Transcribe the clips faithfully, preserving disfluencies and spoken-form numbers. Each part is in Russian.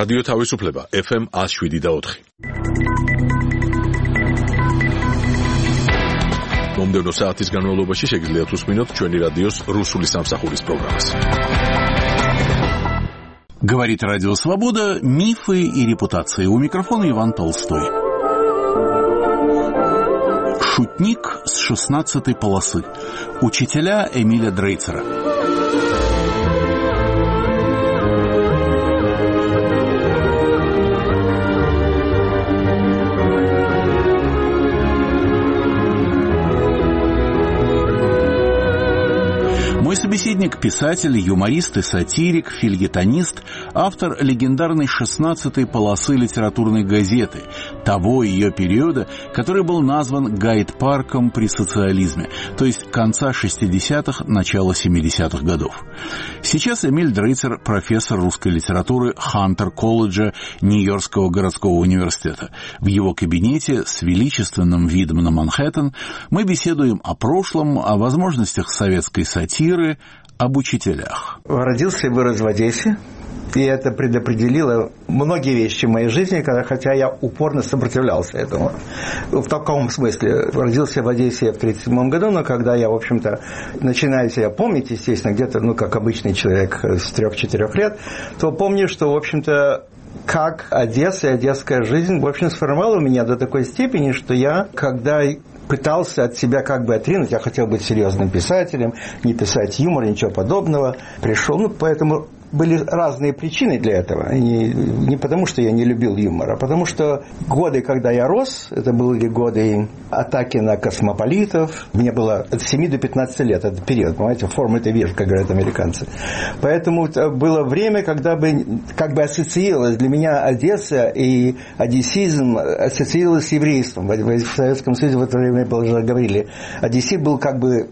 რადიო თავისუფლება ეფ ემ one oh seven და four. მომდევნო საათის განმავლობაში შეგიძლიათ უსმინოთ ჩვენი რადიოს რუსული სამსახურის პროგრამას. Говорит Радио Свобода, мифы и репутации. У микрофона Иван Толстой. Шутник с шестнадцатой полосы. Учителя Эмиля Дрейцера. Мой собеседник – писатель, юморист и сатирик, фельетонист, автор легендарной шестнадцатой полосы литературной газеты, того ее периода, который был назван гайд-парком при социализме, то есть конца шестидесятых, начала семидесятых годов. Сейчас Эмиль Дрейцер – профессор русской литературы Хантер-колледжа Нью-Йоркского городского университета. В его кабинете с величественным видом на Манхэттен мы беседуем о прошлом, о возможностях советской сатиры, об учителях. Родился и вырос в Одессе, и это предопределило многие вещи в моей жизни, хотя я упорно сопротивлялся этому. В таком смысле. Родился в Одессе в тридцать седьмом году, но когда я, в общем-то, начинаю себя помнить, естественно, где-то, ну, как обычный человек с трех-четырех лет, то помню, что, в общем-то, как Одесса и одесская жизнь, в общем, сформировала меня до такой степени, что я, когда пытался от себя как бы отринуть, я хотел быть серьезным писателем, не писать юмор, ничего подобного, пришел, ну, поэтому были разные причины для этого. И не потому, что я не любил юмор, а потому что годы, когда я рос, это были годы атаки на космополитов. Мне было от семи до пятнадцати лет, этот период, понимаете, formative years, как говорят американцы. Поэтому было время, когда бы как бы ассоциировалось для меня Одесса и одессизм ассоциировалось с еврейством. В Советском Союзе в это время уже говорили, одессит был как бы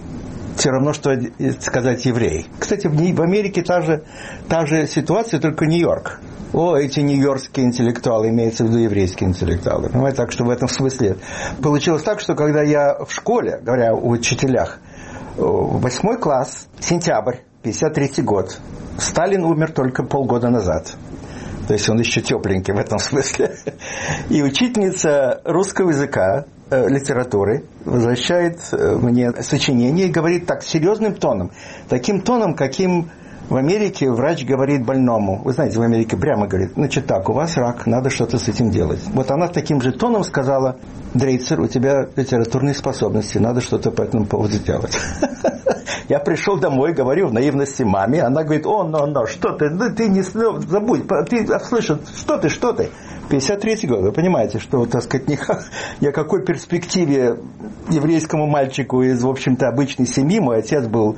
все равно, что сказать еврей. Кстати, в Америке та же, та же ситуация, только Нью-Йорк. О, эти нью-йоркские интеллектуалы, имеется в виду еврейские интеллектуалы. Понимаете, так что в этом смысле получилось так, что когда я в школе, говоря о учителях, восьмой класс, сентябрь, пятьдесят третий год, Сталин умер только полгода назад. То есть он еще тепленький в этом смысле. И учительница русского языка, литературы возвращает мне сочинение и говорит так, серьезным тоном, таким тоном, каким в Америке врач говорит больному. Вы знаете, в Америке прямо говорит, значит так, у вас рак, надо что-то с этим делать. Вот она таким же тоном сказала, Дрейцер, у тебя литературные способности, надо что-то по этому поводу делать. Я пришел домой, говорю в наивности маме, она говорит, о, но, но, что ты, ну, ты не забудь, ты слышишь, что ты, что ты. пятьдесят третий год, вы понимаете, что, так сказать, ни, ни о какой перспективе еврейскому мальчику из, в общем-то, обычной семьи. Мой отец был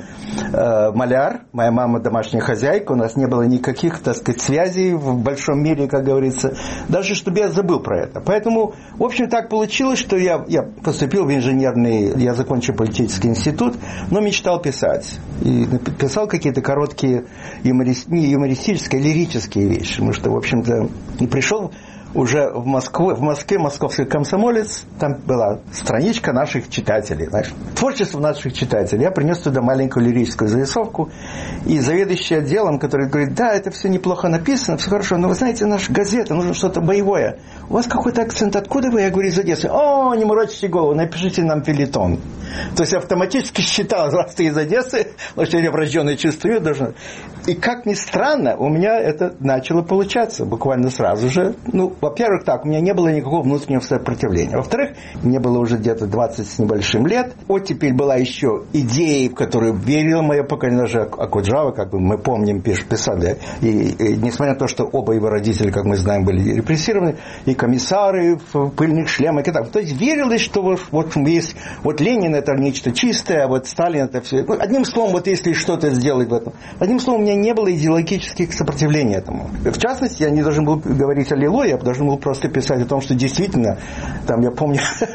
э, маляр, моя мама домашняя хозяйка, у нас не было никаких, так сказать, связей в большом мире, как говорится, даже чтобы я забыл про это. Поэтому, в общем, так получилось, что я, я поступил в инженерный, я закончил политический институт, но мечтал писать. И писал какие-то короткие юмористические, лирические вещи, потому что, в общем-то, и пришел уже в Москву, в Москве московский комсомолец, там была страничка наших читателей, знаешь, творчество наших читателей. Я принес туда маленькую лирическую зарисовку, и заведующий отделом, который говорит, да, это все неплохо написано, все хорошо, но вы знаете, наша газета, нужно что-то боевое. У вас какой-то акцент, откуда вы? Я говорю, из Одессы. О, не морочите голову, напишите нам фельетон. То есть автоматически считал, раз ты из Одессы, потому что я врожденное чувство юмора должен. И как ни странно, у меня это начало получаться буквально сразу же. Ну, во-первых, так, у меня не было никакого внутреннего сопротивления. Во-вторых, мне было уже где-то двадцать с небольшим лет. Оттепель была еще идеей, в которую верило мое поколение, даже Акуджава, как бы мы помним, писали. И, и несмотря на то, что оба его родители, как мы знаем, были репрессированы, и комиссары в пыльных шлемах и так. То есть верилось, что вот, вот есть, вот Ленин это нечто чистое, а вот Сталин это все. Ну, одним словом, вот если что-то сделать в этом. Одним словом, у меня не было идеологических сопротивлений этому. В частности, я не должен был говорить аллилуйя, я должен был просто писать о том, что действительно, там я помню,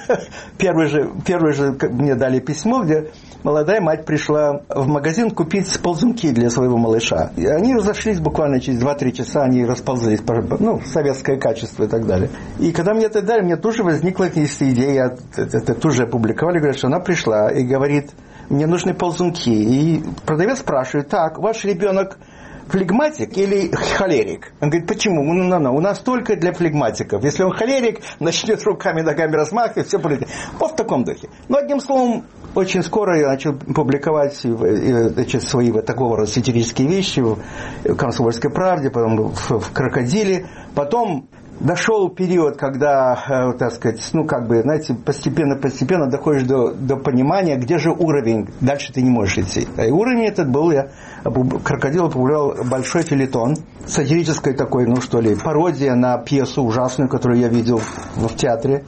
первый же, первый же мне дали письмо, где молодая мать пришла в магазин купить ползунки для своего малыша. И они разошлись буквально через два-три часа, они расползлись, ну, советское качество и так далее. И когда мне это дали, мне тоже возникла идея, это, это тоже опубликовали, говорят, что она пришла и говорит, мне нужны ползунки. И продавец спрашивает, так, ваш ребенок флегматик или холерик? Он говорит, почему? Ну, ну, ну, у нас только для флегматиков. Если он холерик, начнет руками, ногами размахивать, все полетит. Вот в таком духе. Но, одним словом, очень скоро я начал публиковать значит, свои вот такого рода сатирические вещи в «Комсомольской правде», потом в, в «Крокодиле». Потом дошел период, когда, так сказать, ну, как бы, знаете, постепенно-постепенно доходишь до, до понимания, где же уровень, дальше ты не можешь идти. И уровень этот был, я «Крокодил» опубликовал большой фельетон, сатирической такой, ну, что ли, пародия на пьесу ужасную, которую я видел в, в театре,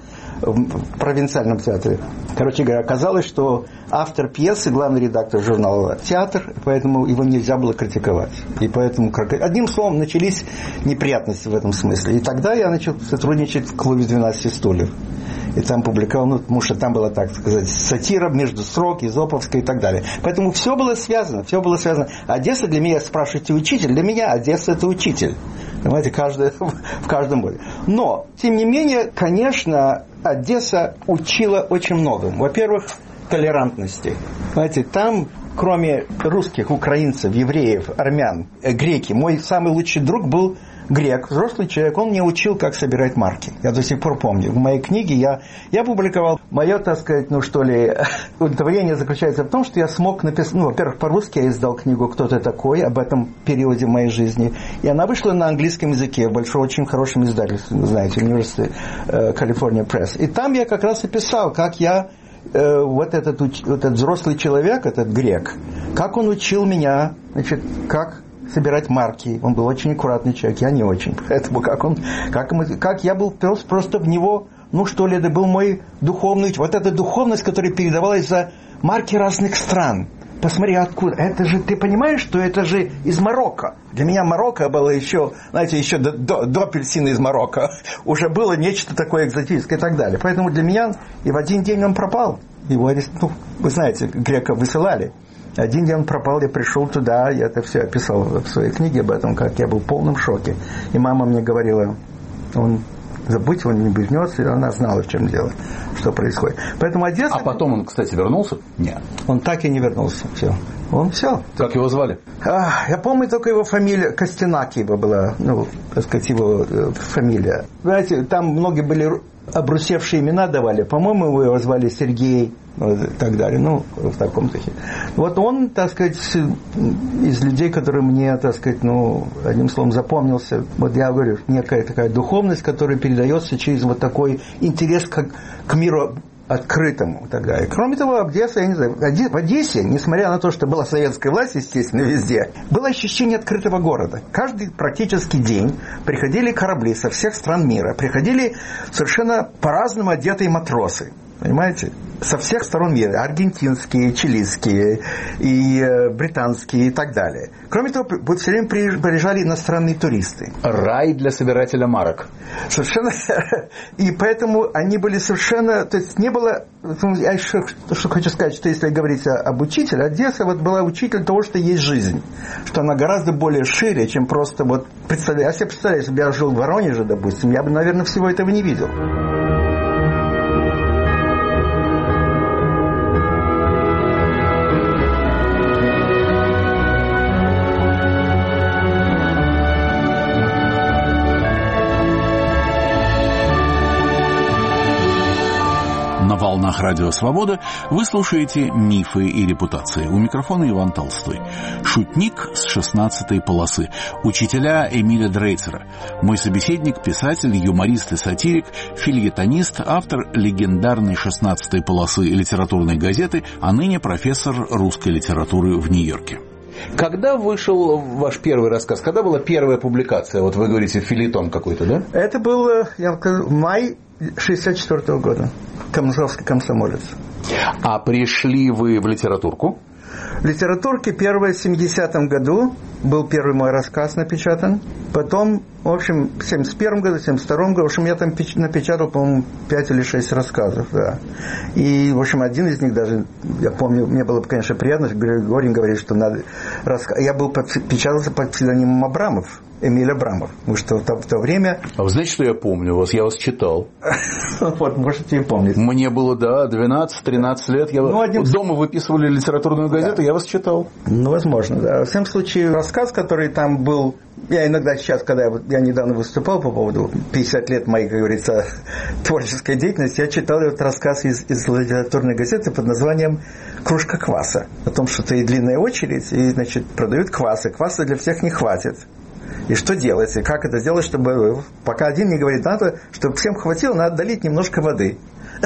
в провинциальном театре. Короче говоря, оказалось, что автор пьесы, главный редактор журнала «Театр», поэтому его нельзя было критиковать. И поэтому, одним словом, начались неприятности в этом смысле. И тогда я начал сотрудничать в клубе двенадцати стульев. И там публиковал, ну, потому что там была, так сказать, сатира между строк, Изоповская и так далее. Поэтому все было связано, все было связано. Одесса для меня, спрашиваете, учитель? Для меня Одесса – это учитель. Понимаете, каждый, в каждом боде. Но, тем не менее, конечно, Одесса учила очень многому. Во-первых, толерантности. Знаете, там, кроме русских, украинцев, евреев, армян, э, греки, мой самый лучший друг был грек, взрослый человек, он мне учил, как собирать марки. Я до сих пор помню. В моей книге я, я публиковал, мое, так сказать, ну что ли, удовлетворение заключается в том, что я смог написать, ну, во-первых, по-русски я издал книгу «Кто ты такой?» об этом периоде в моей жизни. И она вышла на английском языке, в большом, очень хорошем издательстве, вы знаете, University uh, California Press. И там я как раз и писал, как я, uh, вот, этот, вот этот взрослый человек, этот грек, как он учил меня, значит, как собирать марки. Он был очень аккуратный человек, я не очень. Поэтому как он, как, мы, как я был просто в него, ну что ли, это был мой духовный, вот эта духовность, которая передавалась за марки разных стран. Посмотри, откуда. Это же, ты понимаешь, что это же из Марокко. Для меня Марокко было еще, знаете, еще до, до, до апельсина из Марокко. Уже было нечто такое экзотическое и так далее. Поэтому для меня и в один день он пропал. Его, ну, вы знаете, греков высылали. Один день он пропал, я пришел туда, я это все описал в своей книге об этом, как я был в полном шоке. И мама мне говорила, он, забудь, он не вернется, и она знала, в чем дело, что происходит. Поэтому Одесса... А потом он, кстати, вернулся? Нет. Он так и не вернулся. Все. Он все. Как его звали? А, я помню только его фамилия, Костянаки его была, ну, так сказать, его э, фамилия. Знаете, там многие были обрусевшие имена давали. По-моему, его звали Сергей, и так далее, ну, в таком духе. Вот он, так сказать, из людей, которые мне, так сказать, ну, одним словом, запомнился, вот я говорю, некая такая духовность, которая передается через вот такой интерес к, к миру открытому и так далее. Кроме того, Одесса, я не знаю, в Одессе, несмотря на то, что была советская власть, естественно, везде, было ощущение открытого города. Каждый практически день приходили корабли со всех стран мира, приходили совершенно по-разному одетые матросы. Понимаете? Со всех сторон мира. Аргентинские, чилийские, и э, британские и так далее. Кроме того, все время приезжали иностранные туристы. Рай для собирателя марок. Совершенно. И поэтому они были совершенно... То есть не было... Я еще что хочу сказать, что если говорить об учителе, Одесса вот была учитель того, что есть жизнь. Что она гораздо более шире, чем просто вот... Представляю, я себе представляю, если бы я жил в Воронеже, допустим, я бы, наверное, всего этого не видел. На волнах Радио Свобода вы слушаете «Мифы и репутации». У микрофона Иван Толстой. Шутник с шестнадцатой полосы. Учителя Эмиля Дрейцера. Мой собеседник – писатель, юморист и сатирик, фельетонист, автор легендарной шестнадцатой полосы литературной газеты, а ныне профессор русской литературы в Нью-Йорке. Когда вышел ваш первый рассказ? Когда была первая публикация? Вот вы говорите, фельетон какой-то, да? Это был, я скажу, май шестьдесят четвёртого года. Комсомольский комсомолец. А пришли вы в литературку? В литературке первое в семидесятом году был первый мой рассказ напечатан. Потом, в общем, в семьдесят первом году, в семьдесят втором году, в общем, я там напечатал, по-моему, пять или шесть рассказов, да. И, в общем, один из них даже, я помню, мне было, конечно, приятно, Григорий говорит, что надо... Рассказ... Я был, печатался под псевдонимом Абрамов. Эмиль Абрамов. Потому что в то, в то время... А вы знаете, что я помню вас? Я вас читал. Вот, можете и помнить. Мне было, да, двенадцать-тринадцать лет. Я ну, один... Дома выписывали литературную газету, да. Я вас читал. Ну, возможно, да. Во всяком случае, рассказ, который там был... Я иногда сейчас, когда я, я недавно выступал по поводу пятьдесят лет моей, как говорится, творческой деятельности, я читал этот рассказ из, из литературной газеты под названием «Кружка кваса». О том, что это и длинная очередь, и, значит, продают квасы. Кваса для всех не хватит. И что делать? И как это делать, чтобы... Пока один не говорит, надо, чтобы всем хватило, надо долить немножко воды.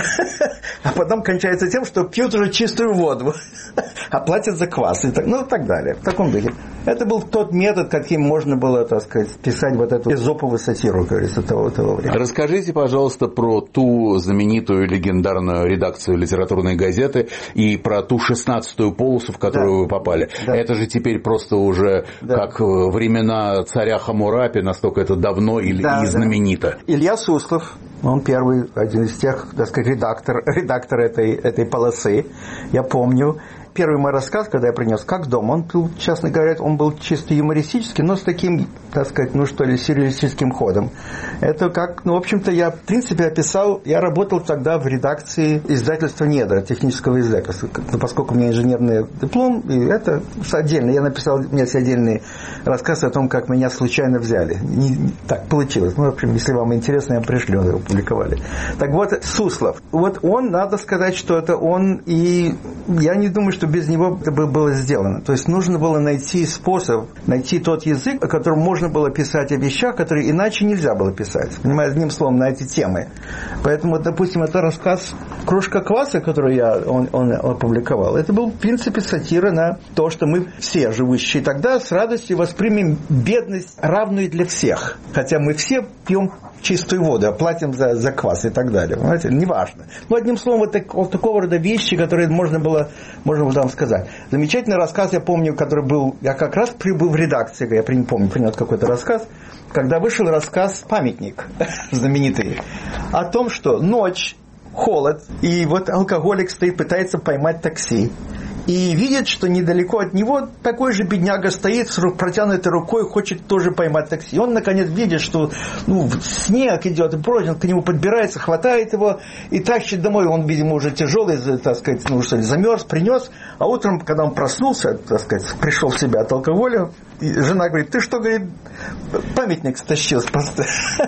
А потом кончается тем, что пьют уже чистую воду, а платят за квас, и так, ну и так далее. В таком духе. Это был тот метод, каким можно было, так сказать, писать вот эту эзоповую сатиру, как говорится, того, того времени. Расскажите, пожалуйста, про ту знаменитую легендарную редакцию литературной газеты и про ту шестнадцатую полосу, в которую да. вы попали. Да. Это же теперь просто уже да. как времена царя Хаммурапи, настолько это давно и, да, и знаменито. Да. Илья Суслов, он первый, один из тех, так сказать, редактор, редактор этой, этой полосы. Я помню, первый мой рассказ, когда я принес «Как дома», он был, честно говоря, он был чисто юмористический, но с таким, так сказать, ну что ли, сюрреалистическим ходом. Это как, ну, в общем-то, я, в принципе, описал, я работал тогда в редакции издательства «Недра», технического издательства, ну, поскольку у меня инженерный диплом, и это отдельно, я написал, у меня есть отдельный рассказ о том, как меня случайно взяли. Не, так получилось. Ну, в общем, если вам интересно, я пришлю, его публиковали. Так вот, Суслов, вот он, надо сказать, что это он, и я не думаю, что без него это бы было сделано. То есть нужно было найти способ, найти тот язык, о котором можно было писать о вещах, которые иначе нельзя было писать. Понимаете, одним словом, на эти темы. Поэтому, допустим, это рассказ «Кружка кваса», который я, он, он опубликовал, это был, в принципе, сатира на то, что мы все, живущие тогда, с радостью воспримем бедность, равную для всех. Хотя мы все пьем чистую воду, а платим за, за квас и так далее. Понимаете, неважно. Но, одним словом, вот, так, вот такого рода вещи, которые можно было, можно было вам сказать. Замечательный рассказ, я помню, который был, я как раз прибыл в редакции, я не помню, принес какой-то рассказ, когда вышел рассказ «Памятник» знаменитый, о том, что ночь, холод, и вот алкоголик стоит, пытается поймать такси. И видит, что недалеко от него такой же бедняга стоит с протянутой рукой, хочет тоже поймать такси. И он, наконец, видит, что ну, снег идет, и прочее, он к нему подбирается, хватает его и тащит домой. Он, видимо, уже тяжелый, так сказать, ну, что ли, замерз, принес. А утром, когда он проснулся, так сказать, пришел в себя от алкоголя, жена говорит: ты что, говорит, памятник стащил просто.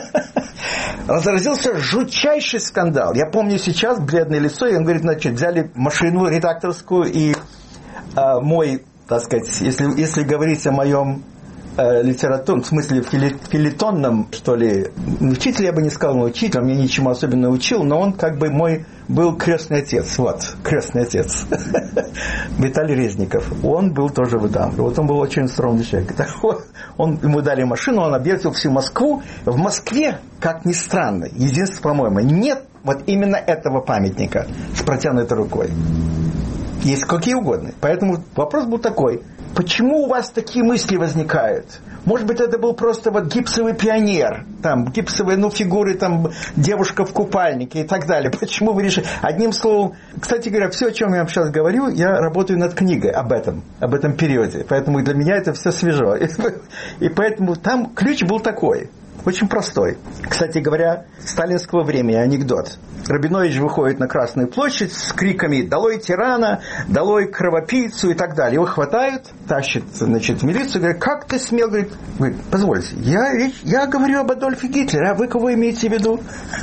Разразился жутчайший скандал. Я помню сейчас бледное лицо, и он говорит, значит, взяли машину редакторскую, и э, мой, так сказать, если, если говорить о моем э, литературном, в смысле филитонном, что ли, учитель, я бы не сказал, мой учитель, он меня ничему особенно учил, но он как бы мой был крестный отец, вот, крестный отец, Виталий Резников, он был тоже в Дамбе, вот он был очень скромный человек. Он, ему дали машину, он объездил всю Москву. В Москве, как ни странно, единственное, по-моему, нет вот именно этого памятника с протянутой рукой. Есть какие угодно. Поэтому вопрос был такой: почему у вас такие мысли возникают? Может быть, это был просто вот гипсовый пионер, там, гипсовые, ну, фигуры, там, девушка в купальнике и так далее. Почему вы решили? Одним словом, кстати говоря, все, о чем я вам сейчас говорю, я работаю над книгой об этом, об этом периоде. Поэтому для меня это все свежо. И поэтому там ключ был такой, очень простой. Кстати говоря, сталинского времени анекдот. Рабинович выходит на Красную площадь с криками «Долой тирана! Долой кровопийцу!» и так далее. Его хватают, тащат, значит, в милицию, говорят: как ты смел? Говорит, вы, позвольте, я, я говорю об Адольфе Гитлере, а вы кого имеете в виду?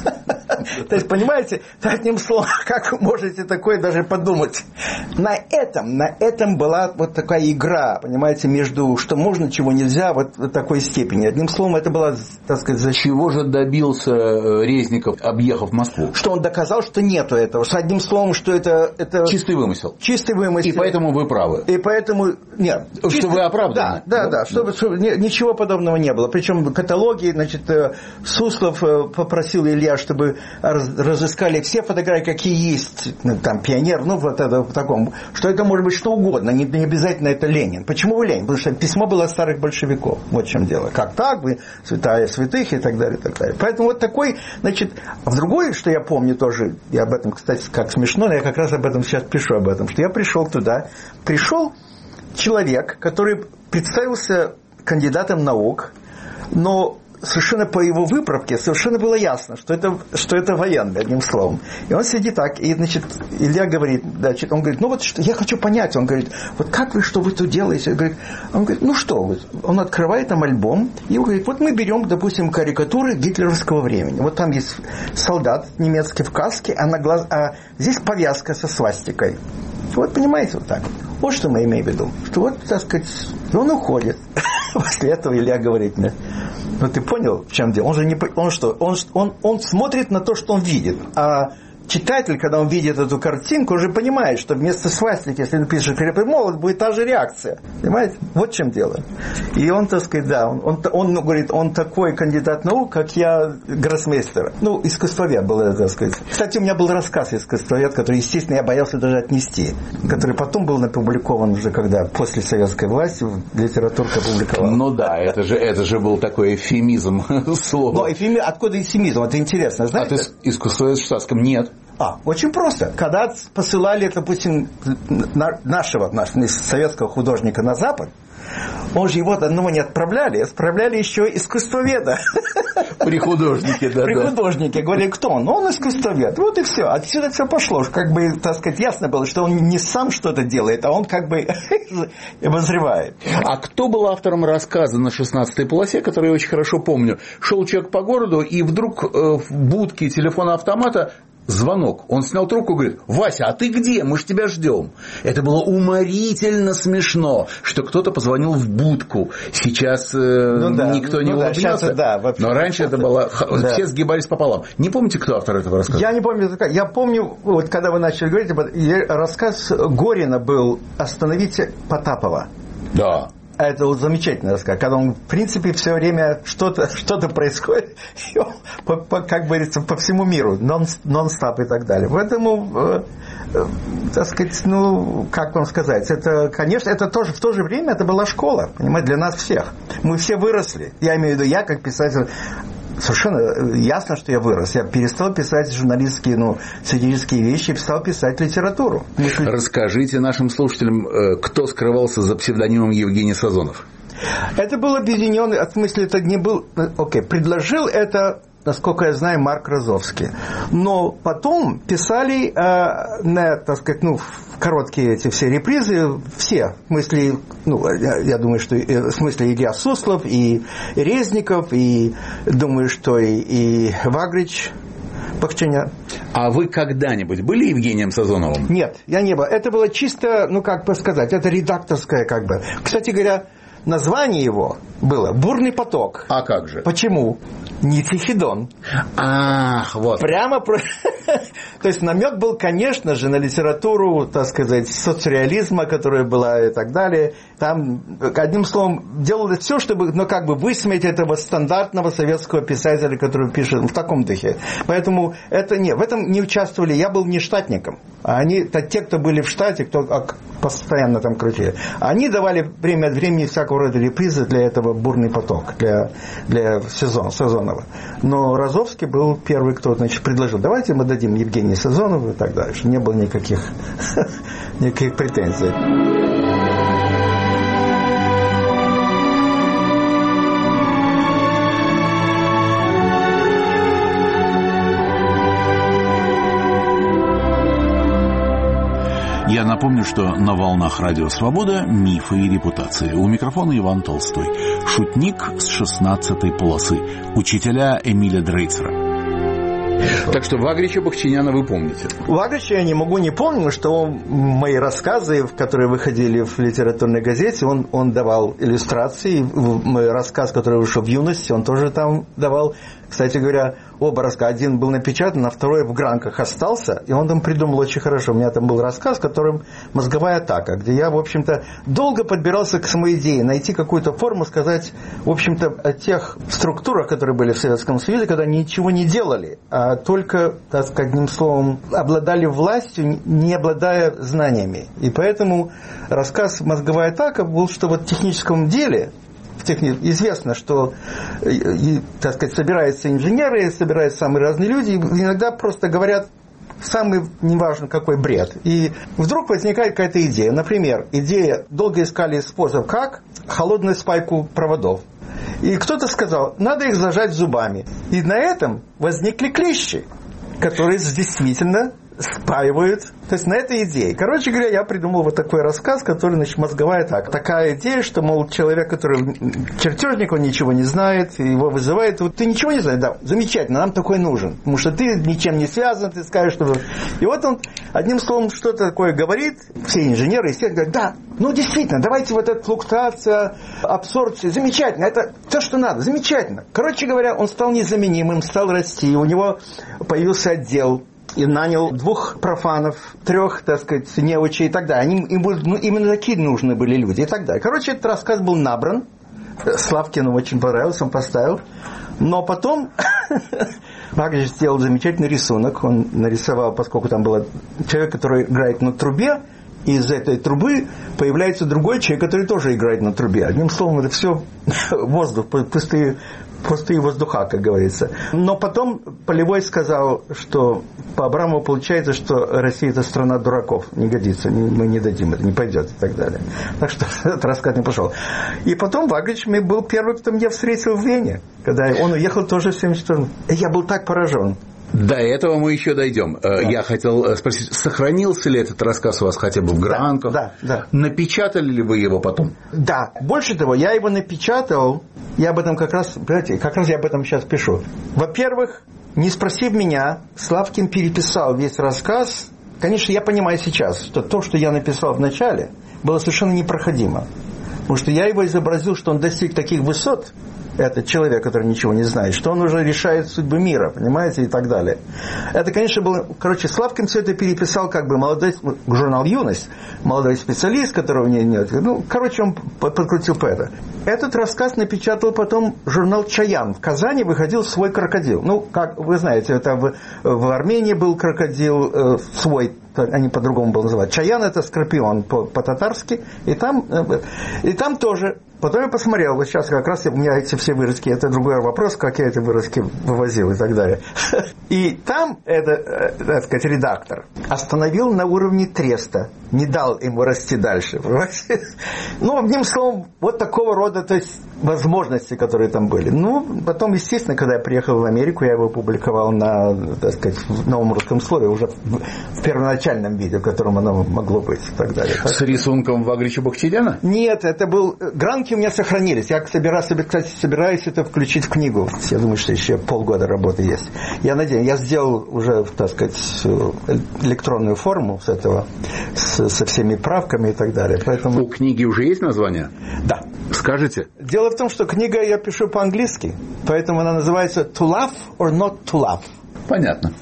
То есть, понимаете, одним словом, как вы можете такое даже подумать? На этом, на этом была вот такая игра, понимаете, между что можно, чего нельзя, вот в такой степени. Одним словом, это была, так сказать, защита. Чего же добился Резников, объехав Москву? Что он доказал, что нету этого. Что, одним словом, что это, это... Чистый вымысел. Чистый вымысел. И поэтому вы правы. И поэтому... Нет. Что чистый... вы оправданы. Да, да, да. да. Чтобы, чтобы, ничего подобного не было. Причем каталоги, значит, Суслов попросил Илья, чтобы разыскали все фотографии, какие есть. Там, пионер, ну, вот это в таком. Что это может быть что угодно. Не, не обязательно это Ленин. Почему вы Ленин? Потому что письмо было от старых большевиков. Вот в чем дело. Как так? Вы святая святых и так далее, и так далее. Поэтому вот такой, значит... А в другой, что я помню тоже, я об этом, кстати, как смешно, но я как раз об этом сейчас пишу, об этом, что я пришел туда, пришел человек, который представился кандидатом наук, но совершенно по его выправке совершенно было ясно, что это, что это военный, одним словом. И он сидит так, и, значит, Илья говорит, значит, он говорит, ну вот что, я хочу понять, он говорит, вот как вы, что вы тут делаете? Он говорит, он говорит ну что вы? Он открывает там альбом, и он говорит, вот мы берем, допустим, карикатуры гитлеровского времени. Вот там есть солдат немецкий в каске, а, на глаз... а здесь повязка со свастикой. Вот, понимаете, вот так. Вот что мы имеем в виду. Что вот, так сказать, он уходит. После этого Илья говорит мне, ну ты понял, в чем дело? Он же не... Он что? Он, он, он смотрит на то, что он видит. А читатель, когда он видит эту картинку, уже понимает, что вместо свастики, если напишешь «крепкий молот», будет та же реакция. Понимаете? Вот в чем дело. И он, так сказать, да, он, он, он говорит, он такой кандидат наук, как я, гроссмейстер. Ну, искусствовед был, так сказать. Кстати, у меня был рассказ искусствовед, который, естественно, я боялся даже отнести, который потом был опубликован уже, когда после советской власти литературка опубликовала. Ну да, это же, это же был такой эвфемизм слова. Но эвфемизм, откуда эвфемизм? Это интересно, знаете? А ты искусствовед в штатском? Нет. А, очень просто. Когда посылали, допустим, нашего, нашего советского художника на Запад, он же его одного не отправляли, отправляли еще искусствоведа. При художнике, да. При художнике. Говорили, кто он? Ну, он искусствовед. Вот и все. Отсюда все пошло. Как бы, так сказать, ясно было, что он не сам что-то делает, а он как бы обозревает. А кто был автором рассказа на шестнадцатой полосе, который я очень хорошо помню? Шел человек по городу, и вдруг в будке телефона-автомата звонок. Он снял трубку и говорит: Вася, а ты где? Мы ж тебя ждем. Это было уморительно смешно, что кто-то позвонил в будку. Сейчас э, ну, да, никто ну, не ну, улыбнется. Да, да, но раньше это было... Да. Все сгибались пополам. Не помните, кто автор этого рассказа? Я не помню. Я помню, вот когда вы начали говорить, рассказ Горина был «Остановите Потапова». Да. Это вот замечательный рассказ, когда он, в принципе, все время что-то, что-то происходит, и он, по, по, как говорится, по всему миру, нон, нон-стоп и так далее. Поэтому, э, э, так сказать, ну, как вам сказать, это, конечно, это тоже, в то же время это была школа, понимаете, для нас всех. Мы все выросли, я имею в виду, я как писатель, совершенно ясно, что я вырос. Я перестал писать журналистские, ну, сатирические вещи, перестал писать литературу. Расскажите нашим слушателям, кто скрывался за псевдонимом Евгений Сазонов. Это был объединенный, в смысле, это не был... Окей, предложил это, насколько я знаю, Марк Розовский. Но потом писали, э, на, так сказать, ну, короткие эти все репризы, все, в смысле, ну, я, я думаю, что в смысле Илья Суслов, и Резников, и думаю, что и, и Вагрич Бахчанян. А вы когда-нибудь были Евгением Сазоновым? Нет, я не был. Это было чисто, ну, как бы сказать, это редакторское, как бы. Кстати говоря, название его было «Бурный поток». А как же? Почему? Не Тихидон. Ах, вот. Прямо про... То есть намек был, конечно же, на литературу, так сказать, соцреализма, которая была и так далее. Там, одним словом, делали все, чтобы, ну, как бы высмеять этого стандартного советского писателя, который пишет в таком духе. Поэтому это не, в этом не участвовали. Я был не штатником. А они, те, кто были в штате, кто постоянно там крутили, они давали время от времени всякого рода репризы для этого «Бурный поток», для, для сезон, Сазонова. Но Розовский был первый, кто, значит, предложил: давайте мы дадим Евгению Сазонову и так далее. Не было никаких, никаких претензий. Я напомню, что на волнах Радио Свобода «Мифы и репутации». У микрофона Иван Толстой. Шутник с шестнадцатой полосы. Учителя Эмиля Дрейцера. Так что Вагрича Бахчаняна вы помните? Вагрича я не могу не помнить, что он, мои рассказы, которые выходили в литературной газете, он, он давал иллюстрации. Мой рассказ, который вышел в юности, он тоже там давал. Кстати говоря, оба рассказа. Один был напечатан, а второй в гранках остался. И он там придумал очень хорошо. У меня там был рассказ, в котором «Мозговая атака», где я, в общем-то, долго подбирался к самой идее, найти какую-то форму, сказать, в общем-то, о тех структурах, которые были в Советском Союзе, когда ничего не делали, а только, так сказать, одним словом, обладали властью, не обладая знаниями. И поэтому рассказ «Мозговая атака» был, что вот в техническом деле... Известно, что, так сказать, собираются инженеры, собираются самые разные люди, и иногда просто говорят самый, неважно какой, бред. И вдруг возникает какая-то идея. Например, идея, долго искали способ, как холодную спайку проводов. И кто-то сказал, надо их зажать зубами. И на этом возникли клещи, которые действительно спаивают. То есть на этой идее. Короче говоря, я придумал вот такой рассказ, который, значит, мозговая так. Такая идея, что, мол, человек, который чертежник, он ничего не знает, его вызывает. Вот ты ничего не знаешь? Да, замечательно, нам такой нужен. Потому что ты ничем не связан, ты скажешь, что... И вот он, одним словом, что-то такое говорит. Все инженеры, естественно, говорят, да, ну, действительно, давайте вот эта флуктуация, абсорбция, замечательно, это то, что надо, замечательно. Короче говоря, он стал незаменимым, стал расти, у него появился отдел, и нанял двух профанов, трех, так сказать, неучей и так далее. Они, им, ну, именно такие нужны были люди и так далее. Короче, этот рассказ был набран. Славкину очень понравился, он поставил. Но потом Вагрич сделал замечательный рисунок. Он нарисовал, поскольку там был человек, который играет на трубе, и из этой трубы появляется другой человек, который тоже играет на трубе. Одним словом, это все воздух, пустые... пустые воздуха, как говорится. Но потом Полевой сказал, что по Абрамову получается, что Россия – это страна дураков. Не годится, мы не дадим, это не пойдет и так далее. Так что этот рассказ не пошел. И потом Вагрич был первый, кто меня встретил в Вене, когда он уехал тоже в семьдесят четвёртом. И я был так поражен. До этого мы еще дойдем. Да. Я хотел спросить, сохранился ли этот рассказ у вас хотя бы в гранках? Да, да, да. Напечатали ли вы его потом? Да. Больше того, я его напечатал. Я об этом как раз, понимаете, как раз я об этом сейчас пишу. Во-первых, не спросив меня, Славкин переписал весь рассказ. Конечно, я понимаю сейчас, что то, что я написал в начале, было совершенно непроходимо. Потому что я его изобразил, что он достиг таких высот, этот человек, который ничего не знает, что он уже решает судьбы мира, понимаете, и так далее. Это, конечно, было... Короче, Славкин все это переписал, как бы молодой... Журнал «Юность», молодой специалист, которого не... нет. Ну, короче, он подкрутил по это. Этот рассказ напечатал потом журнал «Чаян». В Казани выходил свой крокодил. Ну, как вы знаете, это в, в Армении был крокодил э, свой, они по-другому был называть. Чаян – это скорпион по-татарски. И там, э, и там тоже... Потом я посмотрел, вот сейчас как раз у меня эти все вырезки, это другой вопрос, как я эти вырезки вывозил и так далее. И там, это, так сказать, редактор остановил на уровне треста, не дал ему расти дальше. Понимаете? Ну, одним словом, вот такого рода, то есть, возможности, которые там были. Ну, потом, естественно, когда я приехал в Америку, я его публиковал на, так сказать, в новом русском слове, уже в, в первоначальном виде, в котором оно могло быть и так далее. Так? С рисунком Вагрича Бахчедяна? Нет, это был... Гранки у меня сохранились. Я, собираюсь, кстати, собираюсь это включить в книгу. Я думаю, что еще полгода работы есть. Я надеюсь, я сделал уже, так сказать, электронную форму с этого, с, со всеми правками и так далее. Поэтому... У книги уже есть название? Да. Скажите? Дело в том, что книга я пишу по-английски, поэтому она называется «To laugh or not to laugh». Понятно.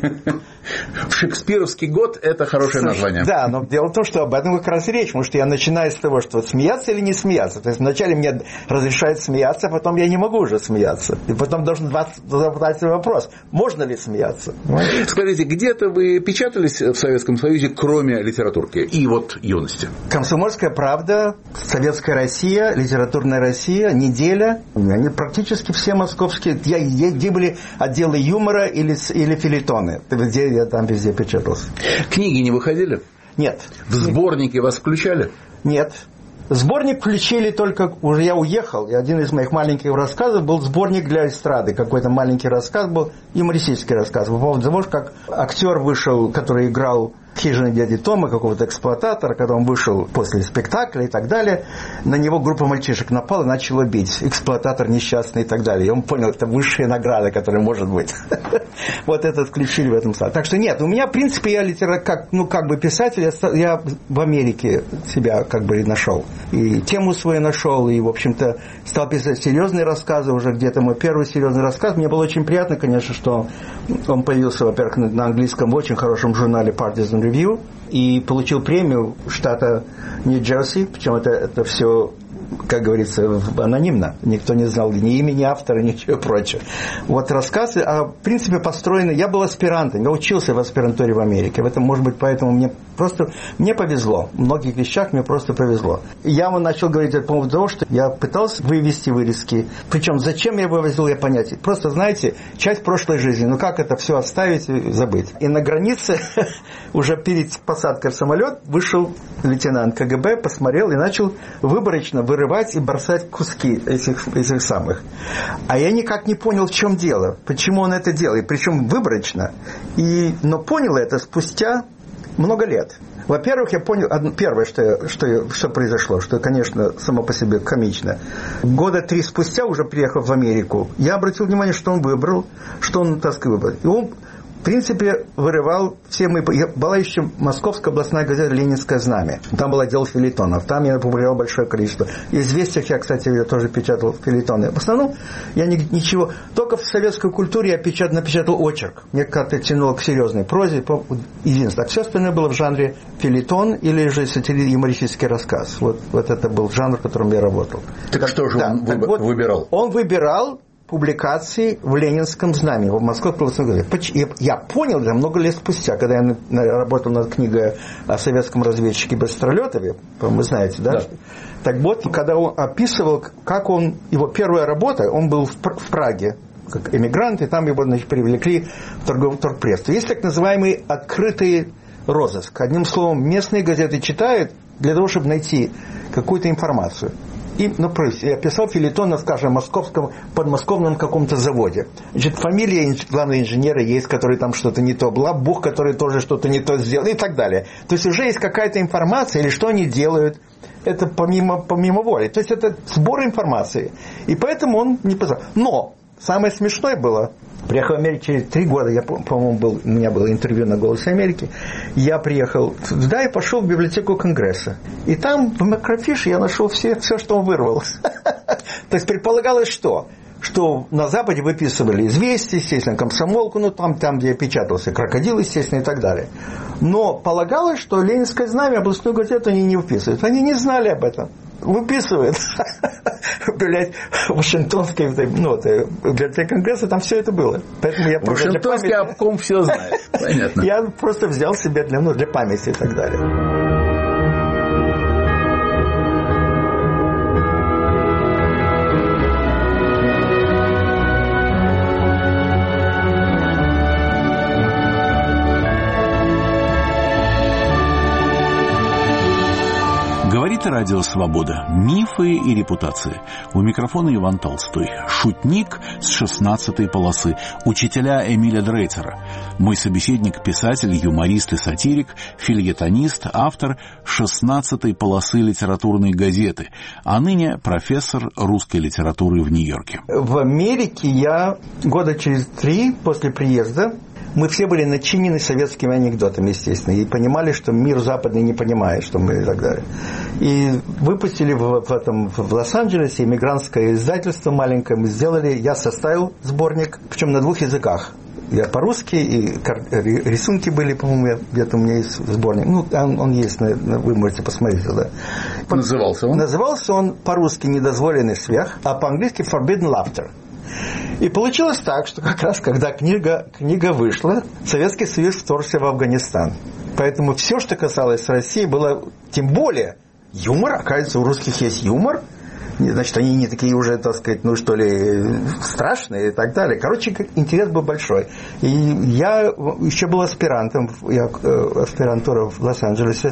В шекспировский год это хорошее название. Да, но дело в том, что об этом как раз и речь, потому что я начинаю с того, что вот смеяться или не смеяться. То есть вначале мне разрешают смеяться, а потом я не могу уже смеяться. И потом должен задать вопрос, можно ли смеяться. Скажите, где-то вы печатались в Советском Союзе, кроме литературки и вот «Юности»? «Комсомольская правда», «Советская Россия», «Литературная Россия», «Неделя». Они практически все московские. Где были отделы юмора или, или фельетоны, где я там везде печатался. Книги не выходили? Нет. В сборники вас включали? Нет. Сборник включили только... Уже я уехал, и один из моих маленьких рассказов был сборник для эстрады. Какой-то маленький рассказ был, юмористический рассказ. По поводу того, как актер вышел, который играл в «Хижине дяди Тома», какого-то эксплуататора, когда он вышел после спектакля и так далее, на него группа мальчишек напала и начала бить. Эксплуататор несчастный и так далее. И он понял, это высшая награда, которая может быть. Вот это включили в этом саде. Так что нет, у меня, в принципе, я литера... как, ну, как бы писатель, я в Америке себя как бы нашел. И тему свою нашел, и, в общем-то, стал писать серьезные рассказы. Уже где-то мой первый серьезный рассказ. Мне было очень приятно, конечно, что он появился, во-первых, на английском в очень хорошем журнале Partisan Review и получил премию штата Нью-Джерси, причем это, это все, как говорится, анонимно. Никто не знал ни имени автора, ничего прочего. Вот рассказы, а в принципе построены... Я был аспирантом, я учился в аспирантуре в Америке. В этом, может быть, поэтому мне просто... Мне повезло. В многих вещах мне просто повезло. И я вам начал говорить по поводу того, что я пытался вывести вырезки. Причем зачем я вывозил, я понятия. Просто, знаете, часть прошлой жизни. Ну как это все оставить и забыть? И на границе, уже перед посадкой в самолет, вышел лейтенант ка гэ бэ, посмотрел и начал выборочно вырезать вырывать и бросать куски этих, этих самых. А я никак не понял, в чем дело, почему он это делает, причем выборочно. И, но понял это спустя много лет. Во-первых, я понял, первое, что, что, что произошло, что, конечно, само по себе комично. Года три спустя, уже приехав в Америку, я обратил внимание, что он выбрал, что он, так сказать, выбрал. И он, в принципе, вырывал все мои... Была еще Московская областная газета «Ленинское знамя». Там был отдел фельетонов. Там я опубликовал большое количество. И «Известиях» я, кстати, я тоже печатал фельетоны. В основном я ничего... Только в советской культуре я печат, напечатал очерк. Мне как-то тянуло к серьезной прозе. Единственное. А все остальное было в жанре фельетон или же сатирический рассказ. Вот, вот это был жанр, в котором я работал. Так, так что же да, он вы, вот, выбирал? Он выбирал публикации в Ленинском знамени, в Московской областной газете. Я понял это много лет спустя, когда я работал над книгой о советском разведчике Быстролетове, вы знаете, да? Да. Так вот, когда он описывал, как он, его первая работа, он был в Праге, как эмигрант, и там его, значит, привлекли в торговый торгпресс. Есть так называемый открытый розыск. Одним словом, местные газеты читают для того, чтобы найти какую-то информацию. И, ну, я писал фельетон, скажем, московском, подмосковном каком-то заводе. Значит, фамилия главного инженера есть, который там что-то не то, Лабух, который тоже что-то не то сделал, и так далее. То есть уже есть какая-то информация, или что они делают, это помимо, помимо воли. То есть это сбор информации. И поэтому он не писал. Но самое смешное было, приехал в Америку через три года, я, по-моему, был, у меня было интервью на «Голосе Америки», я приехал туда и пошел в библиотеку Конгресса. И там в макрофише я нашел все, все, что он вырвал. То есть предполагалось, что? Что на Западе выписывали «Известия», естественно, «Комсомолку», ну там, там, где печатался «Крокодил», естественно, и так далее. Но полагалось, что «Ленинское знамя», областную газету они не выписывают. Они не знали об этом. Выписывают. Блять, Вашингтонской, ну, библиотеке Конгресса, там все это было. Поэтому я Вашингтонский обком все знает. Понятно. Я просто взял себе для, ну, для памяти и так далее. Говорит Радио Свобода. Мифы и репутации. У микрофона Иван Толстой. Шутник с шестнадцатой полосы. Учителя Эмиля Дрейцера. Мой собеседник – писатель, юморист и сатирик, фельетонист, автор шестнадцатой полосы литературной газеты, а ныне профессор русской литературы в Нью-Йорке. В Америке я года через три после приезда, мы все были начинены советскими анекдотами, естественно, и понимали, что мир западный не понимает, что мы и так далее. И выпустили в, в, этом, в Лос-Анджелесе эмигрантское издательство маленькое, мы сделали, я составил сборник, причем на двух языках. Я по-русски, и рисунки были, по-моему, где-то у меня есть сборник. Ну, он, он есть, вы можете посмотреть туда. Назывался он? Назывался он по-русски «Недозволенный смех», а по-английски «Forbidden Laughter». И получилось так, что как раз когда книга, книга вышла, Советский Союз вторгся в Афганистан. Поэтому все, что касалось России, было тем более юмор. Оказывается, у русских есть юмор. Значит, они не такие уже, так сказать, ну что ли, страшные и так далее. Короче, интерес был большой. И я еще был аспирантом, я аспирантура в Лос-Анджелесе,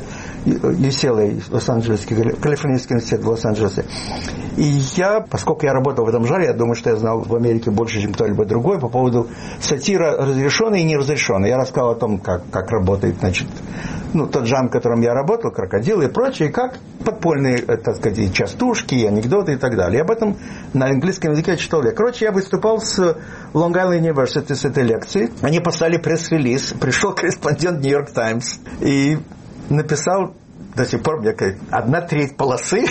ю си эл эй, Лос-Анджелесский, Калифорнийский университет в Лос-Анджелесе. И я, поскольку я работал в этом жанре, я думаю, что я знал в Америке больше, чем кто-либо другой, по поводу сатира разрешенной и неразрешенной. Я рассказал о том, как, как работает, значит, ну, тот жанр, в котором я работал, «Крокодил» и прочее, как подпольные, так сказать, частушки, анекдоты и так далее. И об этом на английском языке я читал. Короче, я выступал с Long Island University с этой лекцией. Они послали пресс-релиз. Пришел корреспондент Нью-Йорк Таймс и написал, до сих пор, мне кажется, одна треть полосы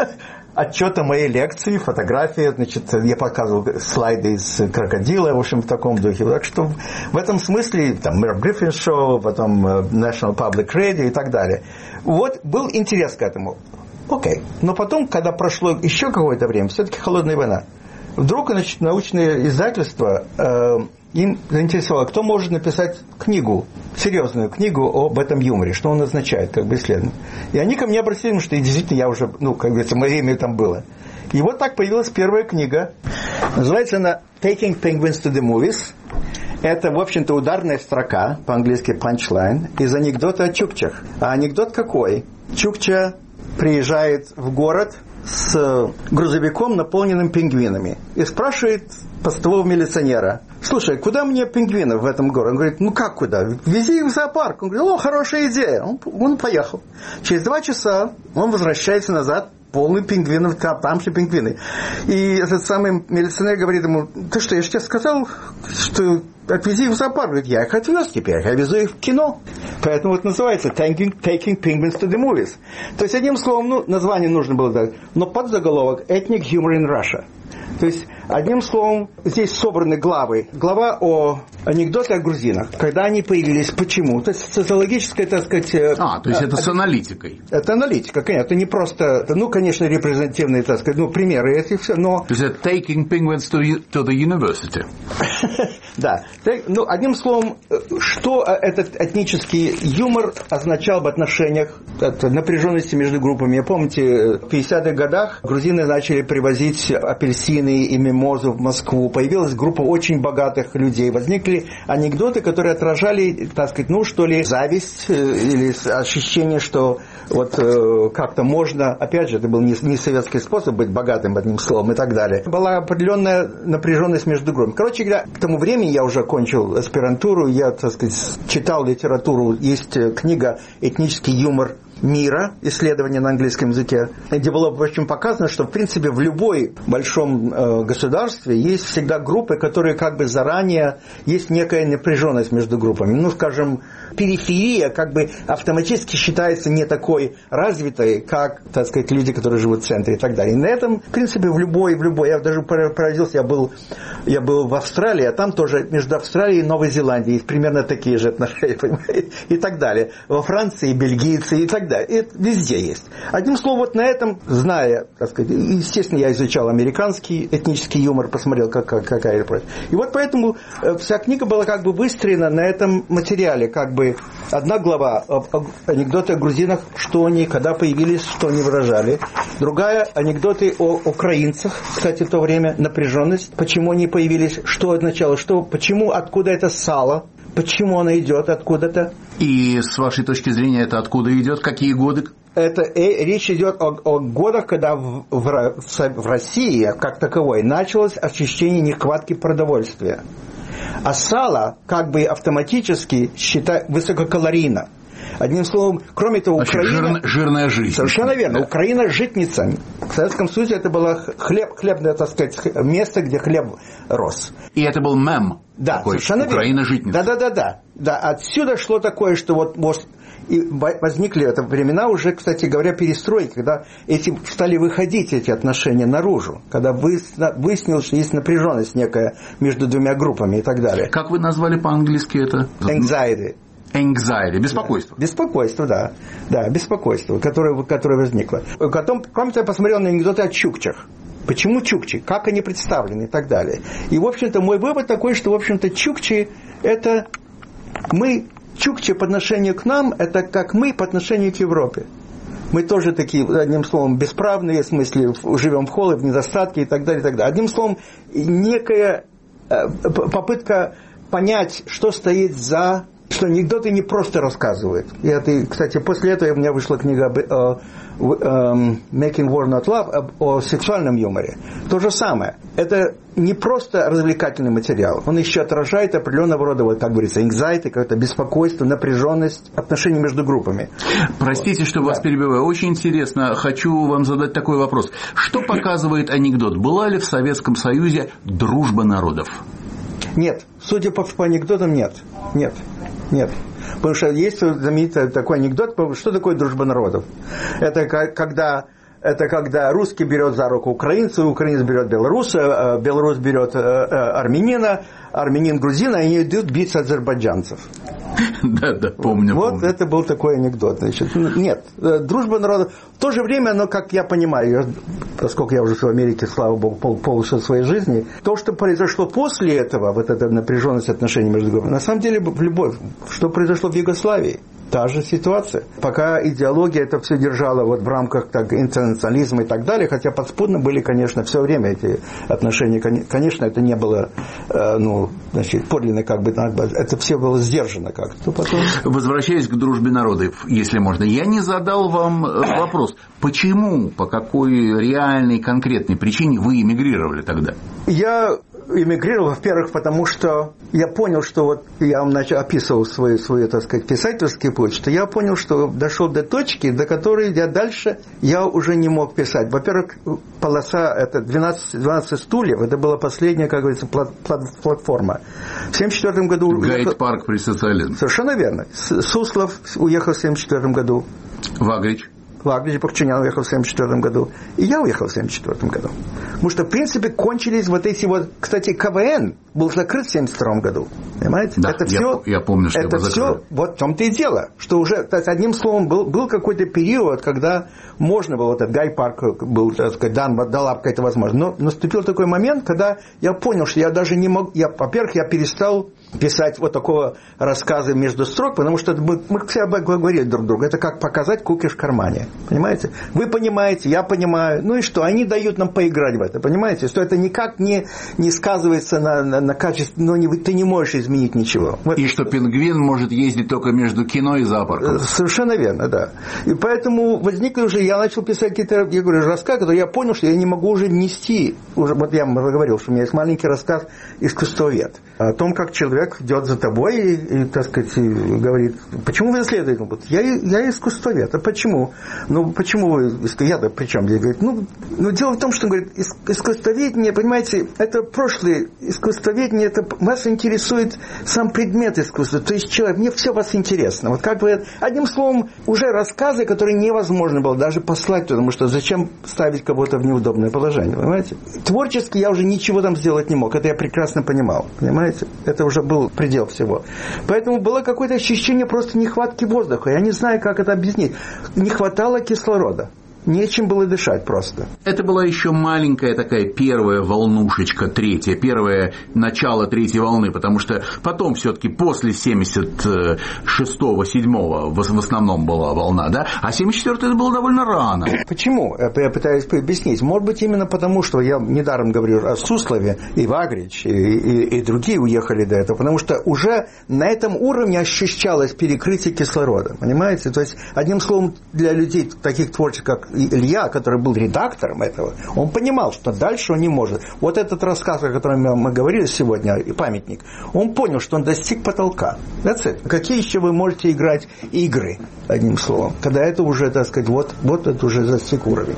отчета моей лекции, фотографии, значит, я показывал слайды из «Крокодила», в общем, в таком духе. Так что в этом смысле, там, Мэр Гриффин Шоу, потом National Public Radio и так далее. Вот был интерес к этому. Окей. Но потом, когда прошло еще какое-то время, все-таки холодная война, вдруг, значит, научное издательство э, им заинтересовало, кто может написать книгу, серьезную книгу об этом юморе, что он означает, как бы исследование. И они ко мне обратились, что действительно я уже, ну, как говорится, мое имя там было. И вот так появилась первая книга. Называется она «Taking Penguins to the Movies». Это, в общем-то, ударная строка, по-английски punchline, из анекдота о чукчах. А анекдот какой? Чукча приезжает в город, с грузовиком, наполненным пингвинами, и спрашивает постового милиционера: слушай, куда мне пингвинов в этом городе? Он говорит: ну как куда? Вези их в зоопарк. Он говорит: о, хорошая идея. Он, он поехал. Через два часа он возвращается назад, полный пингвинов, там, там же пингвины. И этот самый милиционер говорит ему: ты что, я же тебе сказал, что отвези их в зоопарк. Говорит: я их отвез теперь, я везу их в кино. Поэтому вот называется taking, taking penguins to the movies. То есть, одним словом, ну, название нужно было дать, но подзаголовок Ethnic Humor in Russia. То есть, одним словом, здесь собраны главы. Глава о анекдоте о грузинах. Когда они появились, почему. То есть, социологическая, так сказать... А, то есть, это с аналитикой. Это аналитика, конечно. Это не просто... Ну, конечно, репрезентативные, так сказать, ну, примеры эти все, но... То есть, это taking penguins to, to the university. Да. Ну, одним словом, что этот этнический юмор означал в отношениях напряженности между группами. Помните, в пятидесятых годах грузины начали привозить апельсины и мимозу в Москву. Появилась группа очень богатых людей. Возникли анекдоты, которые отражали, так сказать, ну, что ли, зависть или ощущение, что вот как-то можно, опять же, это был не, не советский способ быть богатым, одним словом, и так далее. Была определенная напряженность между группами. Короче говоря, к тому времени я уже окончил аспирантуру, я, так сказать, читал литературу. Есть книга «Этнический юмор мира», исследование на английском языке, где было, в общем, показано, что, в принципе, в любой большом э, государстве есть всегда группы, которые как бы заранее, есть некая напряженность между группами. Ну, скажем, периферия как бы автоматически считается не такой развитой, как, так сказать, люди, которые живут в центре и так далее. И на этом, в принципе, в любой, в любой, я даже поразился, я был, я был в Австралии, а там тоже между Австралией и Новой Зеландией есть примерно такие же отношения, понимаете, и так далее. Во Франции бельгийцы и так далее. Да, это везде есть. Одним словом, вот на этом, зная, так сказать, естественно, я изучал американский этнический юмор, посмотрел, как, как, какая это. И вот поэтому вся книга была как бы выстроена на этом материале. Как бы одна глава анекдоты о грузинах, что они, когда появились, что они выражали. Другая анекдоты о украинцах, кстати, в то время, напряженность, почему они появились, что означало, что, почему, откуда это сало. Почему она идет откуда-то? И с вашей точки зрения это откуда идет? Какие годы? Это э, речь идет о, о годах, когда в, в, в России, как таковой, началось ощущение нехватки продовольствия. А сало как бы автоматически считает высококалорийно. Одним словом, кроме того, Вообще, Украина... Жир, жирная жизнь. Совершенно верно. Да. Украина житница. В Советском Союзе это было хлеб, хлебное, так сказать, место, где хлеб рос. И это был мем. Да, такой, совершенно Украина верно. житница. Да, да, да, да. Да, отсюда шло такое, что вот, вот и возникли это времена уже, кстати говоря, перестройки, когда эти стали выходить эти отношения наружу, когда выяснилось, что есть напряженность некая между двумя группами и так далее. Как вы назвали по-английски это? Anxiety. Anxiety, беспокойство. Да. Беспокойство, да. Да, беспокойство, которое, которое возникло. Потом, кроме того, я посмотрел на анекдоты о чукчах. Почему чукчи? Как они представлены и так далее. И, в общем-то, мой вывод такой, что, в общем-то, чукчи – это мы, чукчи по отношению к нам, это как мы по отношению к Европе. Мы тоже такие, одним словом, бесправные, в смысле, живем в холле, в недостатке и так далее, и так далее. Одним словом, некая попытка понять, что стоит за... что анекдоты не просто рассказывают. И это, кстати, после этого у меня вышла книга uh, um, Making War Not Love о, о сексуальном юморе. То же самое. Это не просто развлекательный материал. Он еще отражает определенного рода, вот так говорится, anxiety, какое-то беспокойство, напряженность отношений между группами. Простите, что да. вас перебиваю. Очень интересно. Хочу вам задать такой вопрос. Что показывает анекдот? Была ли в Советском Союзе дружба народов? Нет. Судя по, по анекдотам, нет. Нет. Нет. Потому что есть знаменитый такой анекдот, что такое дружба народов. Это когда, это когда русский берет за руку украинца, украинец берет белоруса, белорус берет армянина, армянин грузина, и они идут биться азербайджанцев. Да, да, помню. Вот помню. это был такой анекдот. Значит, нет, дружба народов. В то же время, но, как я понимаю, поскольку я уже в Америке, слава богу, пол, полностью своей жизни, то, что произошло после этого, вот эта напряженность отношений между группами, на самом деле в любовь, что произошло в Югославии. та же ситуация. Пока идеология это все держала вот в рамках так, интернационализма и так далее, хотя подспудно были, конечно, все время эти отношения, конечно, это не было, э, ну, значит, подлинно как бы, это все было сдержано как-то. Потом... Возвращаясь к дружбе народов, если можно, я не задал вам вопрос, почему, по какой реальной, конкретной причине вы эмигрировали тогда? Я эмигрировал, во-первых, потому что я понял, что вот я вам начал, описывал свой, свой, так сказать, писательский путь, что я понял, что дошел до точки, до которой я дальше я уже не мог писать. Во-первых, полоса, это двенадцать, двенадцать стульев, это была последняя, как говорится, плат, плат, платформа. В семьдесят четвёртом году... Гайд-парк при социализме. Совершенно верно. Суслов уехал в семьдесят четвёртом году. Вагрич. Вагрич Бахчинян уехал в семьдесят четвёртом году. И я уехал в семьдесят четвёртом году. Потому что, в принципе, кончились вот эти вот... Кстати, КВН был закрыт в семьдесят втором году. Понимаете? Да, это я, все, я помню, что это его все, закрыли. вот в том-то и дело. Что уже, то есть, одним словом, был, был какой-то период, когда можно было, вот этот Гай-парк был, так сказать, дан, дала какая-то возможность. Но наступил такой момент, когда я понял, что я даже не мог... Я, во-первых, я перестал писать вот такого рассказа между строк, потому что мы, мы все об этом говорили друг другу. Это как показать куки в кармане. Понимаете? Вы понимаете, я понимаю. Ну и что? Они дают нам поиграть в это. Понимаете? Что это никак не, не сказывается на, на, на качестве, но не, ты не можешь изменить ничего. И что пингвин может ездить только между кино и зоопарком. Совершенно верно, да. И поэтому возникли уже, я начал писать какие-то, я говорю, рассказы, которые я понял, что я не могу уже нести. Уже, вот я говорил, что у меня есть маленький рассказ «Искусствовед». О том, как человек идет за тобой и, и так сказать, и говорит, почему вы исследуете? Я, я искусствовед. А почему? Ну, почему вы я-то при чем? Я говорю, ну, ну, дело в том, что, говорит, искусствоведение, понимаете, это прошлое. Искусствоведение, это вас интересует сам предмет искусства. То есть человек, мне все вас интересно. Вот как бы, одним словом, уже рассказы, которые невозможно было даже послать, потому что зачем ставить кого-то в неудобное положение, понимаете? Творчески я уже ничего там сделать не мог. Это я прекрасно понимал, понимаете? Это уже был предел всего. Поэтому было какое-то ощущение просто нехватки воздуха. Я не знаю, как это объяснить. Не хватало кислорода. Нечем было дышать просто. Это была еще маленькая такая первая волнушечка, третья, первое начало третьей волны, потому что потом все-таки после семьдесят шестого седьмого в основном была волна, да? А семьдесят четвёртый это было довольно рано. Почему? Это я пытаюсь объяснить. Может быть, именно потому, что я недаром говорю о Суслове, и Вагрич, и, и, и другие уехали до этого, потому что уже на этом уровне ощущалось перекрытие кислорода, понимаете? То есть, одним словом, для людей таких творческих, как Илья, который был редактором этого, он понимал, что дальше он не может. Вот этот рассказ, о котором мы говорили сегодня, памятник, он понял, что он достиг потолка. That's it. Какие еще вы можете играть игры, одним словом, когда это уже, так сказать, вот, вот это уже достиг уровень.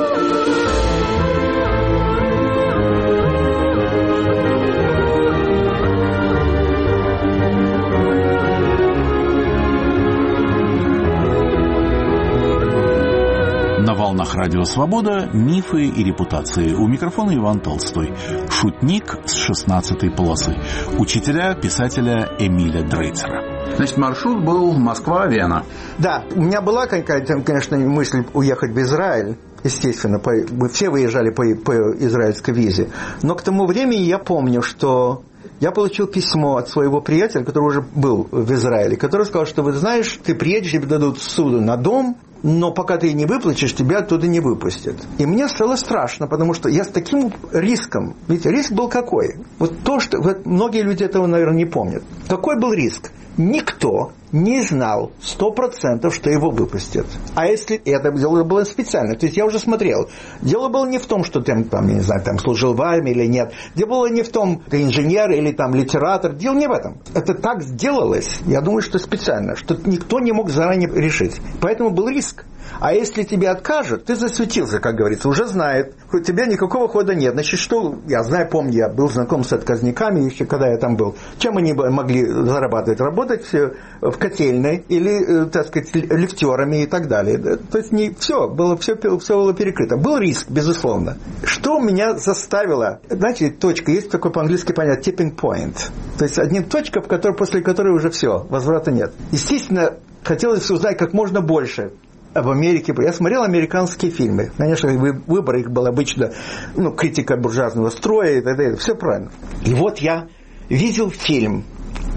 На волнах Радио Свобода «Мифы и репутации». У микрофона Иван Толстой. Шутник с шестнадцатой полосы. Учителя писателя Эмиля Дрейцера. Значит, маршрут был Москва-Вена. Да, у меня была какая-то, конечно, мысль уехать в Израиль. Естественно, по, мы все выезжали по, по израильской визе. Но к тому времени я помню, что я получил письмо от своего приятеля, который уже был в Израиле, который сказал, что, вы знаешь, ты приедешь, тебе дадут ссуду на дом, но пока ты не выплатишь, тебя оттуда не выпустят. И мне стало страшно, потому что я с таким риском, ведь риск был какой? Вот то, что вот многие люди этого, наверное, не помнят. Какой был риск? Никто не знал сто процентов, что его выпустят. А если это дело было специально, то есть я уже смотрел, дело было не в том, что ты там, не знаю, там служил в армии или нет, дело было не в том, ты инженер или там литератор, дело не в этом. Это так сделалось, я думаю, что специально, что никто не мог заранее решить. Поэтому был риск. А если тебе откажут, ты засветился, как говорится, уже знает, у тебя никакого хода нет. Значит, что, я знаю, помню, я был знаком с отказниками еще, когда я там был. Чем они могли зарабатывать? Работать в котельной или, так сказать, лифтерами и так далее. То есть не все, было, все, все было перекрыто. Был риск, безусловно. Что меня заставило, знаете, точка, есть такое по-английски понятие tipping point. То есть одна точка, в которой, после которой уже все, возврата нет. Естественно, хотелось узнать как можно больше об Америке. Я смотрел американские фильмы. Конечно, выбор их был обычно, ну, критика буржуазного строя и так далее. Все правильно. И вот я видел фильм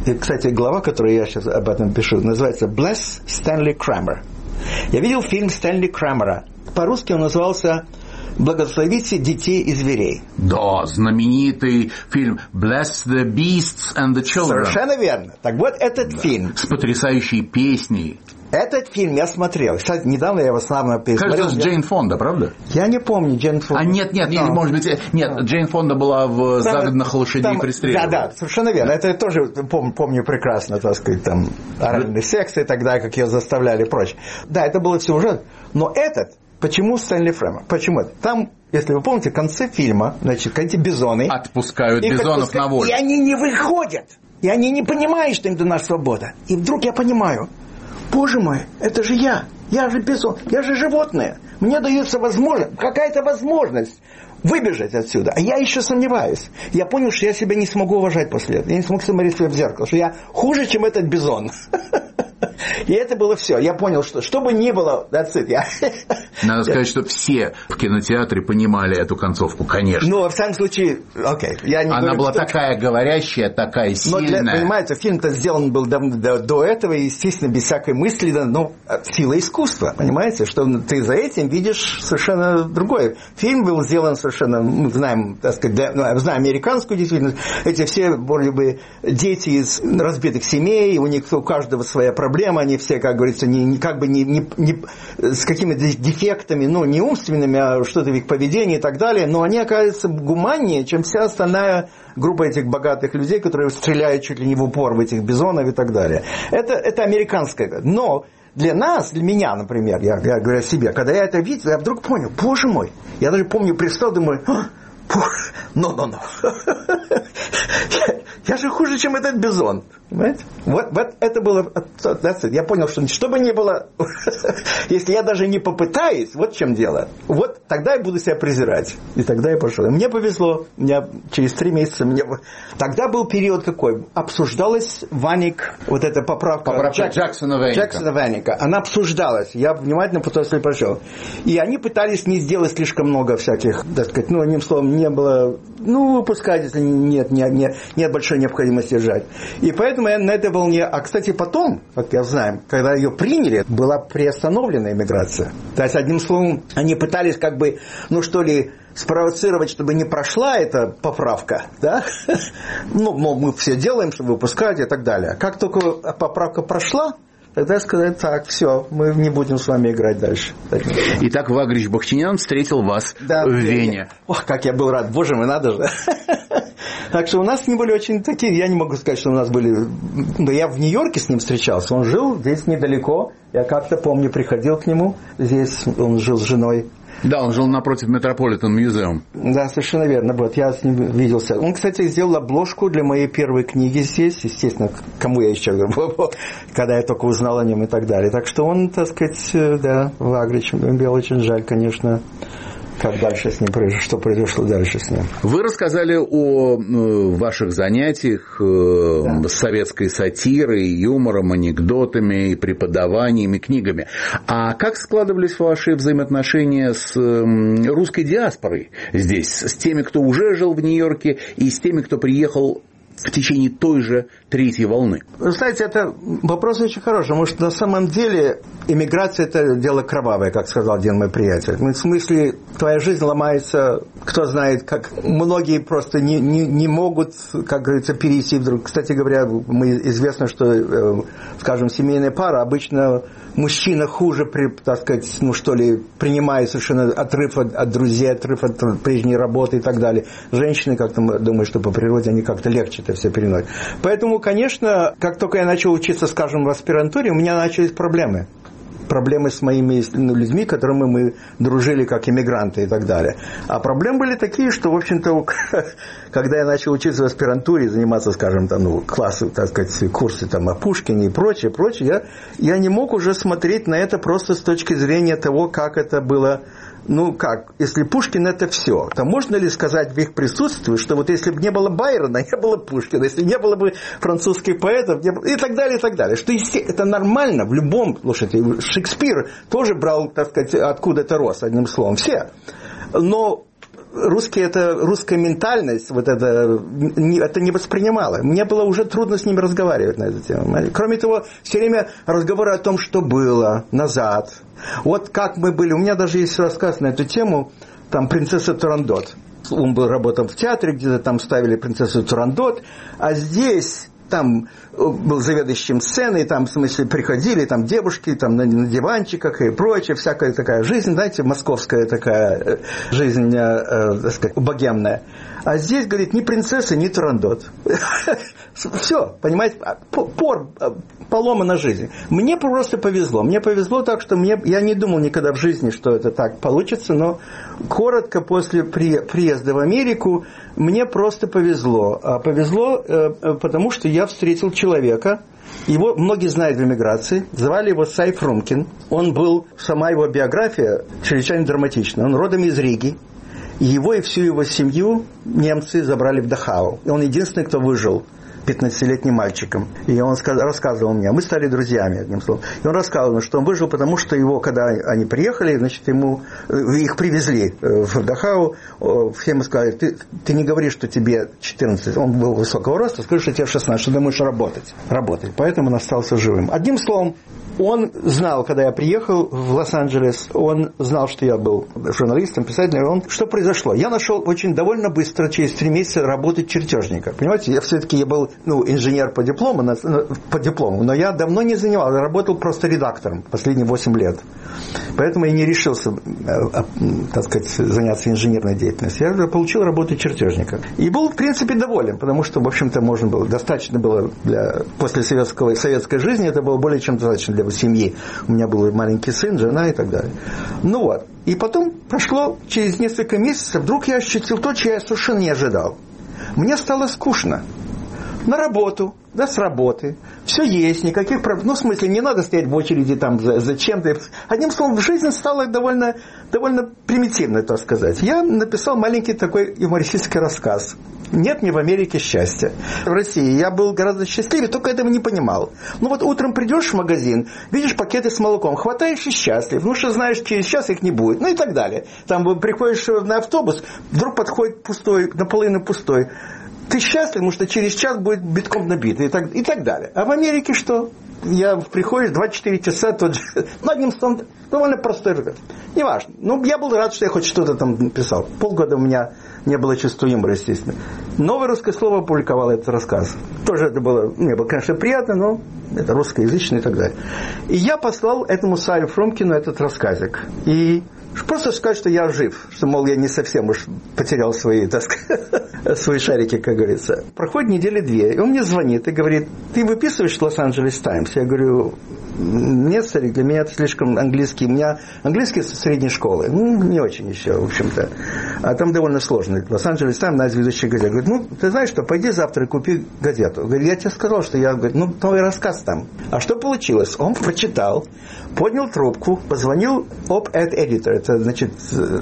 И, кстати, глава, которую я сейчас об этом пишу, называется «Bless Stanley Kramer». Я видел фильм Стэнли Крамера. По-русски он назывался «Благословите детей и зверей». Да, знаменитый фильм «Bless the Beasts and the Children». Совершенно верно. Так вот, этот да. фильм... С потрясающей песней. Этот фильм я смотрел. Кстати, недавно я его славно пересмотрел. Кажется, с Джейн Фонда, правда? Я не помню Джейн Фонда. А нет, нет, нет, может быть... Нет, Но. Джейн Фонда была в там, «Загнанных лошадей там, пристреливали». Да, да, совершенно верно. Это я тоже помню, помню прекрасно, так сказать, там, оральный секс и так далее, как ее заставляли и прочее. Да, это было все уже. Но этот... Почему Стэнли Крамер? Почему это? Там, если вы помните, в конце фильма, значит, эти бизоны... Отпускают бизонов отпускают, на волю. И они не выходят. И они не понимают, что им дана свобода. И вдруг я понимаю, боже мой, это же я. Я же бизон, я же животное. Мне дается возможность, какая-то возможность выбежать отсюда. А я еще сомневаюсь. Я понял, что я себя не смогу уважать после этого. Я не смог смотреть себя в зеркало, что я хуже, чем этот бизон. И это было все. Я понял, что что бы ни было, that's it. Я... Надо сказать, что все в кинотеатре понимали эту концовку, конечно. Ну, в самом случае, окей. Okay, я не Она говорю, была что... такая говорящая, такая сильная. Но, для, понимаете, фильм-то сделан был до, до, до этого, и, естественно, без всякой мысли, но сила искусства, понимаете, что ты за этим видишь совершенно другое. Фильм был сделан совершенно, мы знаем, так сказать, для, ну, знаем американскую действительность, эти все, вроде бы, дети из разбитых семей, у них у каждого своя проблема, они все, как говорится, не, не, как бы не, не, не, с какими-то дефектами, ну, не умственными, а что-то в их поведении и так далее, но они оказываются гуманнее, чем вся остальная группа этих богатых людей, которые стреляют чуть ли не в упор в этих бизонов и так далее. Это, это американское. Но для нас, для меня, например, я, я говорю о себе, когда я это видел, я вдруг понял, боже мой, я даже помню, пристал, думаю, но-но-но. Я же хуже, чем этот бизон. Понимаете? Вот, вот это было... Я понял, что что бы ни было, если я даже не попытаюсь, вот в чем дело. Вот тогда я буду себя презирать. И тогда я пошел. И мне повезло. У меня через три месяца... Мне... Тогда был период какой? Обсуждалась Ваник, вот эта поправка... Поправка Джек... Джексона Ваника. Джексона Ваника. Она обсуждалась. Я внимательно после прошел. И они пытались не сделать слишком много всяких, так сказать, ну, одним словом, не было... Ну, выпускать, если нет, нет, нет, нет большой необходимости держать. И поэтому я на этой волне... А, кстати, потом, как я знаю, когда ее приняли, была приостановлена иммиграция. То есть, одним словом, они пытались как бы, ну, что ли, спровоцировать, чтобы не прошла эта поправка, да? Ну, мы все делаем, чтобы выпускать и так далее. Как только поправка прошла, тогда сказать, так, все, мы не будем с вами играть дальше. Итак, Вагрич Бахчинян встретил вас да, в Вене. Ох, как я был рад, боже мой, надо же. Так что у нас не были очень такие, я не могу сказать, что у нас были... Да я в Нью-Йорке с ним встречался, он жил здесь недалеко, я как-то помню, приходил к нему, здесь он жил с женой. Да, он жил напротив Метрополитен Музеум. Да, совершенно верно. Вот, я с ним виделся. Он, кстати, сделал обложку для моей первой книги здесь. Естественно, кому я еще говорю, когда я только узнал о нем и так далее. Так что он, так сказать, да, Вагрич, мне очень жаль, конечно, как дальше с ним произошло, что произошло дальше с ним. Вы рассказали о э, ваших занятиях э, да. с советской сатирой, юмором, анекдотами, преподаваниями, книгами. А как складывались ваши взаимоотношения с э, русской диаспорой здесь, с теми, кто уже жил в Нью-Йорке, и с теми, кто приехал в течение той же третьей волны? Вы знаете, это вопрос очень хороший, потому что на самом деле иммиграция – это дело кровавое, как сказал один мой приятель. В смысле, твоя жизнь ломается, кто знает, как многие просто не, не, не могут, как говорится, перейти вдруг. Кстати говоря, мы известно, что, скажем, семейная пара обычно мужчина хуже, так сказать, ну что ли, принимает совершенно отрыв от, от друзей, отрыв от прежней работы и так далее. Женщины, как-то, думаю, что по природе они как-то легче это все переносят. Поэтому, конечно, как только я начал учиться, скажем, в аспирантуре, у меня начались проблемы. Проблемы с моими ну, людьми, с которыми мы дружили как иммигранты и так далее. А проблемы были такие, что, в общем-то, когда я начал учиться в аспирантуре, заниматься, скажем, там, ну, классы, так сказать, курсы там, о Пушкине и прочее, прочее, я, я не мог уже смотреть на это просто с точки зрения того, как это было. Ну как, если Пушкин – это все, то можно ли сказать в их присутствии, что вот если бы не было Байрона, не было Пушкина, если не было бы французских поэтов, не было... и так далее, и так далее. Что это нормально в любом, слушайте, Шекспир тоже брал, так сказать, откуда-то рос, одним словом, все. Но русские, это, русская ментальность, вот это, это не воспринимала. Мне было уже трудно с ними разговаривать на эту тему. Кроме того, все время разговоры о том, что было назад. Вот как мы были. У меня даже есть рассказ на эту тему, там «Принцесса Турандот». Он был, работал в театре, где-то там ставили «Принцессу Турандот», а здесь... Там был заведующим сценой, там, в смысле, приходили там девушки там, на, на диванчиках и прочее, всякая такая жизнь, знаете, московская такая жизнь, э, так сказать, богемная. А здесь, говорит, ни принцесса, ни Турандот. Все, понимаете, пор, поломана жизнь. Мне просто повезло. Мне повезло так, что мне, я не думал никогда в жизни, что это так получится, но коротко после приезда в Америку мне просто повезло. А повезло, потому что я встретил человека, его многие знают в эмиграции, звали его Сай Фрумкин. Он был, сама его биография чрезвычайно драматична. Он родом из Риги. Его и всю его семью немцы забрали в Дахау. И он единственный, кто выжил, пятнадцатилетним мальчиком. И он рассказывал мне, мы стали друзьями, одним словом. И он рассказывал, что он выжил, потому что его, когда они приехали, значит, ему, их привезли в Дахау, все ему сказали, ты, ты не говори, что тебе четырнадцать, он был высокого роста, скажи, что тебе шестнадцать, что ты можешь работать. Работать. Поэтому он остался живым. Одним словом, он знал, когда я приехал в Лос-Анджелес, он знал, что я был журналистом, писателем. Он, что произошло? Я нашел очень довольно быстро, через три месяца, работать чертежника. Понимаете, я все-таки я был ну, инженер по диплому, по диплому, но я давно не занимался, я работал просто редактором последние восемь лет. Поэтому я не решился, так сказать, заняться инженерной деятельностью. Я получил работу чертежника. И был, в принципе, доволен, потому что, в общем-то, можно было, достаточно было для, после советского, советской жизни, это было более чем достаточно для семьи. У меня был маленький сын, жена и так далее. Ну вот. И потом прошло через несколько месяцев, вдруг я ощутил то, чего я совершенно не ожидал. Мне стало скучно. На работу, да, с работы. Все есть, никаких проблем. Ну, в смысле, не надо стоять в очереди там за, за чем-то. Одним словом, жизнь стала довольно, довольно примитивной, так сказать. Я написал маленький такой юмористический рассказ. «Нет мне в Америке счастья». В России я был гораздо счастливее, только этого не понимал. Ну вот утром придешь в магазин, видишь пакеты с молоком, хватаешь и счастлив. Ну что знаешь, через час их не будет. Ну и так далее. Там приходишь на автобус, вдруг подходит пустой, наполовину пустой. Ты счастлив, потому что через час будет битком набит. И так, и так далее. А в Америке что? Я приходишь двадцать четыре часа, тот же... Ну, одним словом, довольно простой рассказ. Неважно. Ну, я был рад, что я хоть что-то там написал. Полгода у меня не было чувства юмора, естественно. Новое русское слово опубликовало этот рассказ. Тоже это было, мне было, конечно, приятно, но это русскоязычный и так далее. И я послал этому Саю Фрумкину этот рассказик. И просто сказать, что я жив, что, мол, я не совсем уж потерял свои, так сказать, свои шарики, как говорится. Проходит недели две, и он мне звонит и говорит, ты выписываешь Лос-Анджелес Таймс? Я говорю, нет, старик, для меня это слишком английский. У меня английский со средней школы. Ну, не очень еще, в общем-то. А там довольно сложно. Лос-Анджелес Таймс, одна из ведущих газет. Говорит, ну, ты знаешь что, пойди завтра и купи газету. Говорит, я тебе сказал, что я, говорит, ну, твой рассказ там. А что получилось? Он прочитал, поднял трубку, позвонил op-ed editor, это, значит,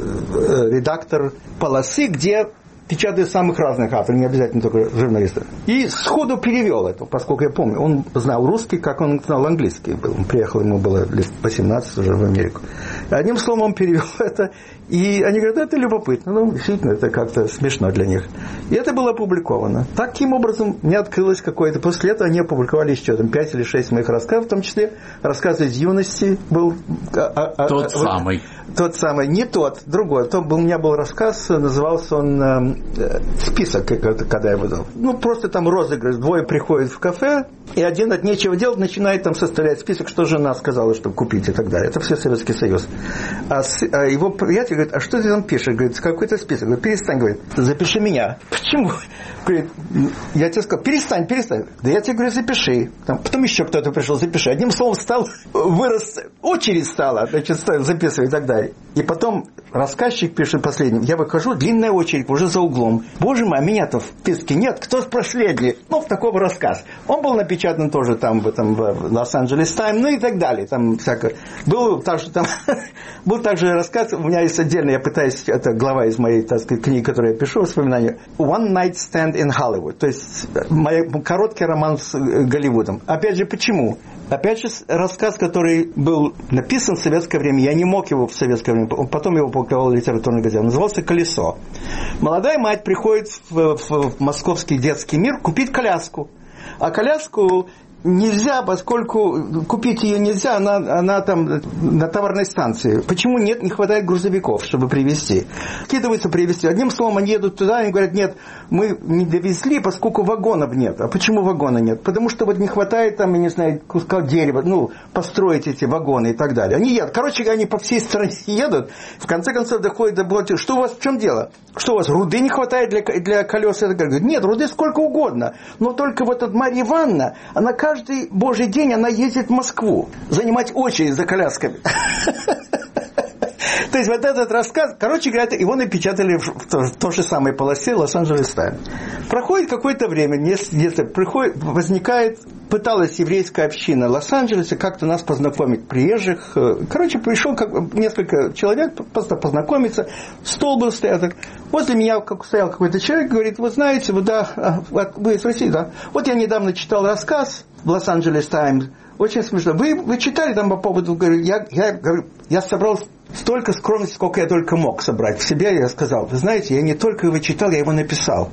редактор полосы, где печатают самых разных авторов, не обязательно только журналистов. И сходу перевел это, поскольку я помню, он знал русский, как он знал английский. Он приехал, ему было лет по семнадцать уже в Америку. Одним словом, он перевел это, и они говорят, это любопытно, ну, действительно, это как-то смешно для них. И это было опубликовано. Таким образом, мне открылось какое-то... После этого они опубликовали еще там, пять или шесть моих рассказов, в том числе рассказ из юности был... Тот а, самый. Тот самый, не тот, другой. То был, у меня был рассказ, назывался он э, «Список», когда я выдал. Ну, просто там розыгрыш. Двое приходят в кафе, и один от нечего делать начинает там составлять список, что жена сказала, чтобы купить и так далее. Это все Советский Союз. А, с, а его приятель говорит, а что ты там пишешь? Говорит, какой-то список. Говорит, перестань, говорит, запиши меня. Почему? Говорит, я тебе сказал, перестань, перестань. Да я тебе говорю, запиши. Там, потом еще кто-то пришел, запиши. Одним словом, стал, вырос, очередь стала, значит, стал записывать и так далее. И потом рассказчик пишет последним, я выхожу, длинная очередь, уже за углом. Боже мой, а меня-то в списке нет, кто последний? Ну, в таком рассказ. Он был напечатан тоже там в этом в Лос-Анджелес Таймс, ну и так далее. Там всякое. Был также, там, был также рассказ, у меня есть отдельно, я пытаюсь, это глава из моей, так сказать, книги, которую я пишу, воспоминания, One Night Stand in Hollywood. То есть, мой короткий роман с Голливудом. Опять же, почему? Опять же, рассказ, который был написан в советское время, я не мог его в советское время, потом его опубликовала литературная газета, назывался «Колесо». Молодая мать приходит в, в, в московский детский мир купить коляску. А коляску нельзя, поскольку купить ее нельзя, она, она там на товарной станции. Почему нет? Не хватает грузовиков, чтобы привезти. Скидываются привезти. Одним словом, они едут туда и говорят, нет, мы не довезли, поскольку вагонов нет. А почему вагона нет? Потому что вот не хватает там, я не знаю, куска дерева, ну, построить эти вагоны и так далее. Они едут. Короче, они по всей стране едут. В конце концов доходит до блока. Что у вас, в чем дело? Что у вас, руды не хватает для, для колес? Я говорю, нет, руды сколько угодно. Но только вот эта Марья Ивановна, она каждый божий день она ездит в Москву занимать очередь за колясками. То есть вот этот рассказ, короче говоря, его напечатали в той же самой полосе Лос-Анджелес Таймс. Проходит какое-то время, где-то приходит, возникает, пыталась еврейская община Лос-Анджелеса как-то нас познакомить, приезжих. Короче, пришел как, несколько человек просто познакомиться, стол был стоят. Возле меня как стоял какой-то человек, говорит, вы знаете, вы, да, вы из России, да? Вот я недавно читал рассказ в Лос-Анджелес Таймс, очень смешно. Вы, вы читали там по поводу, говорю, я, я, говорю, я собрал столько скромности, сколько я только мог собрать в себе. Я сказал, вы знаете, я не только его читал, я его написал.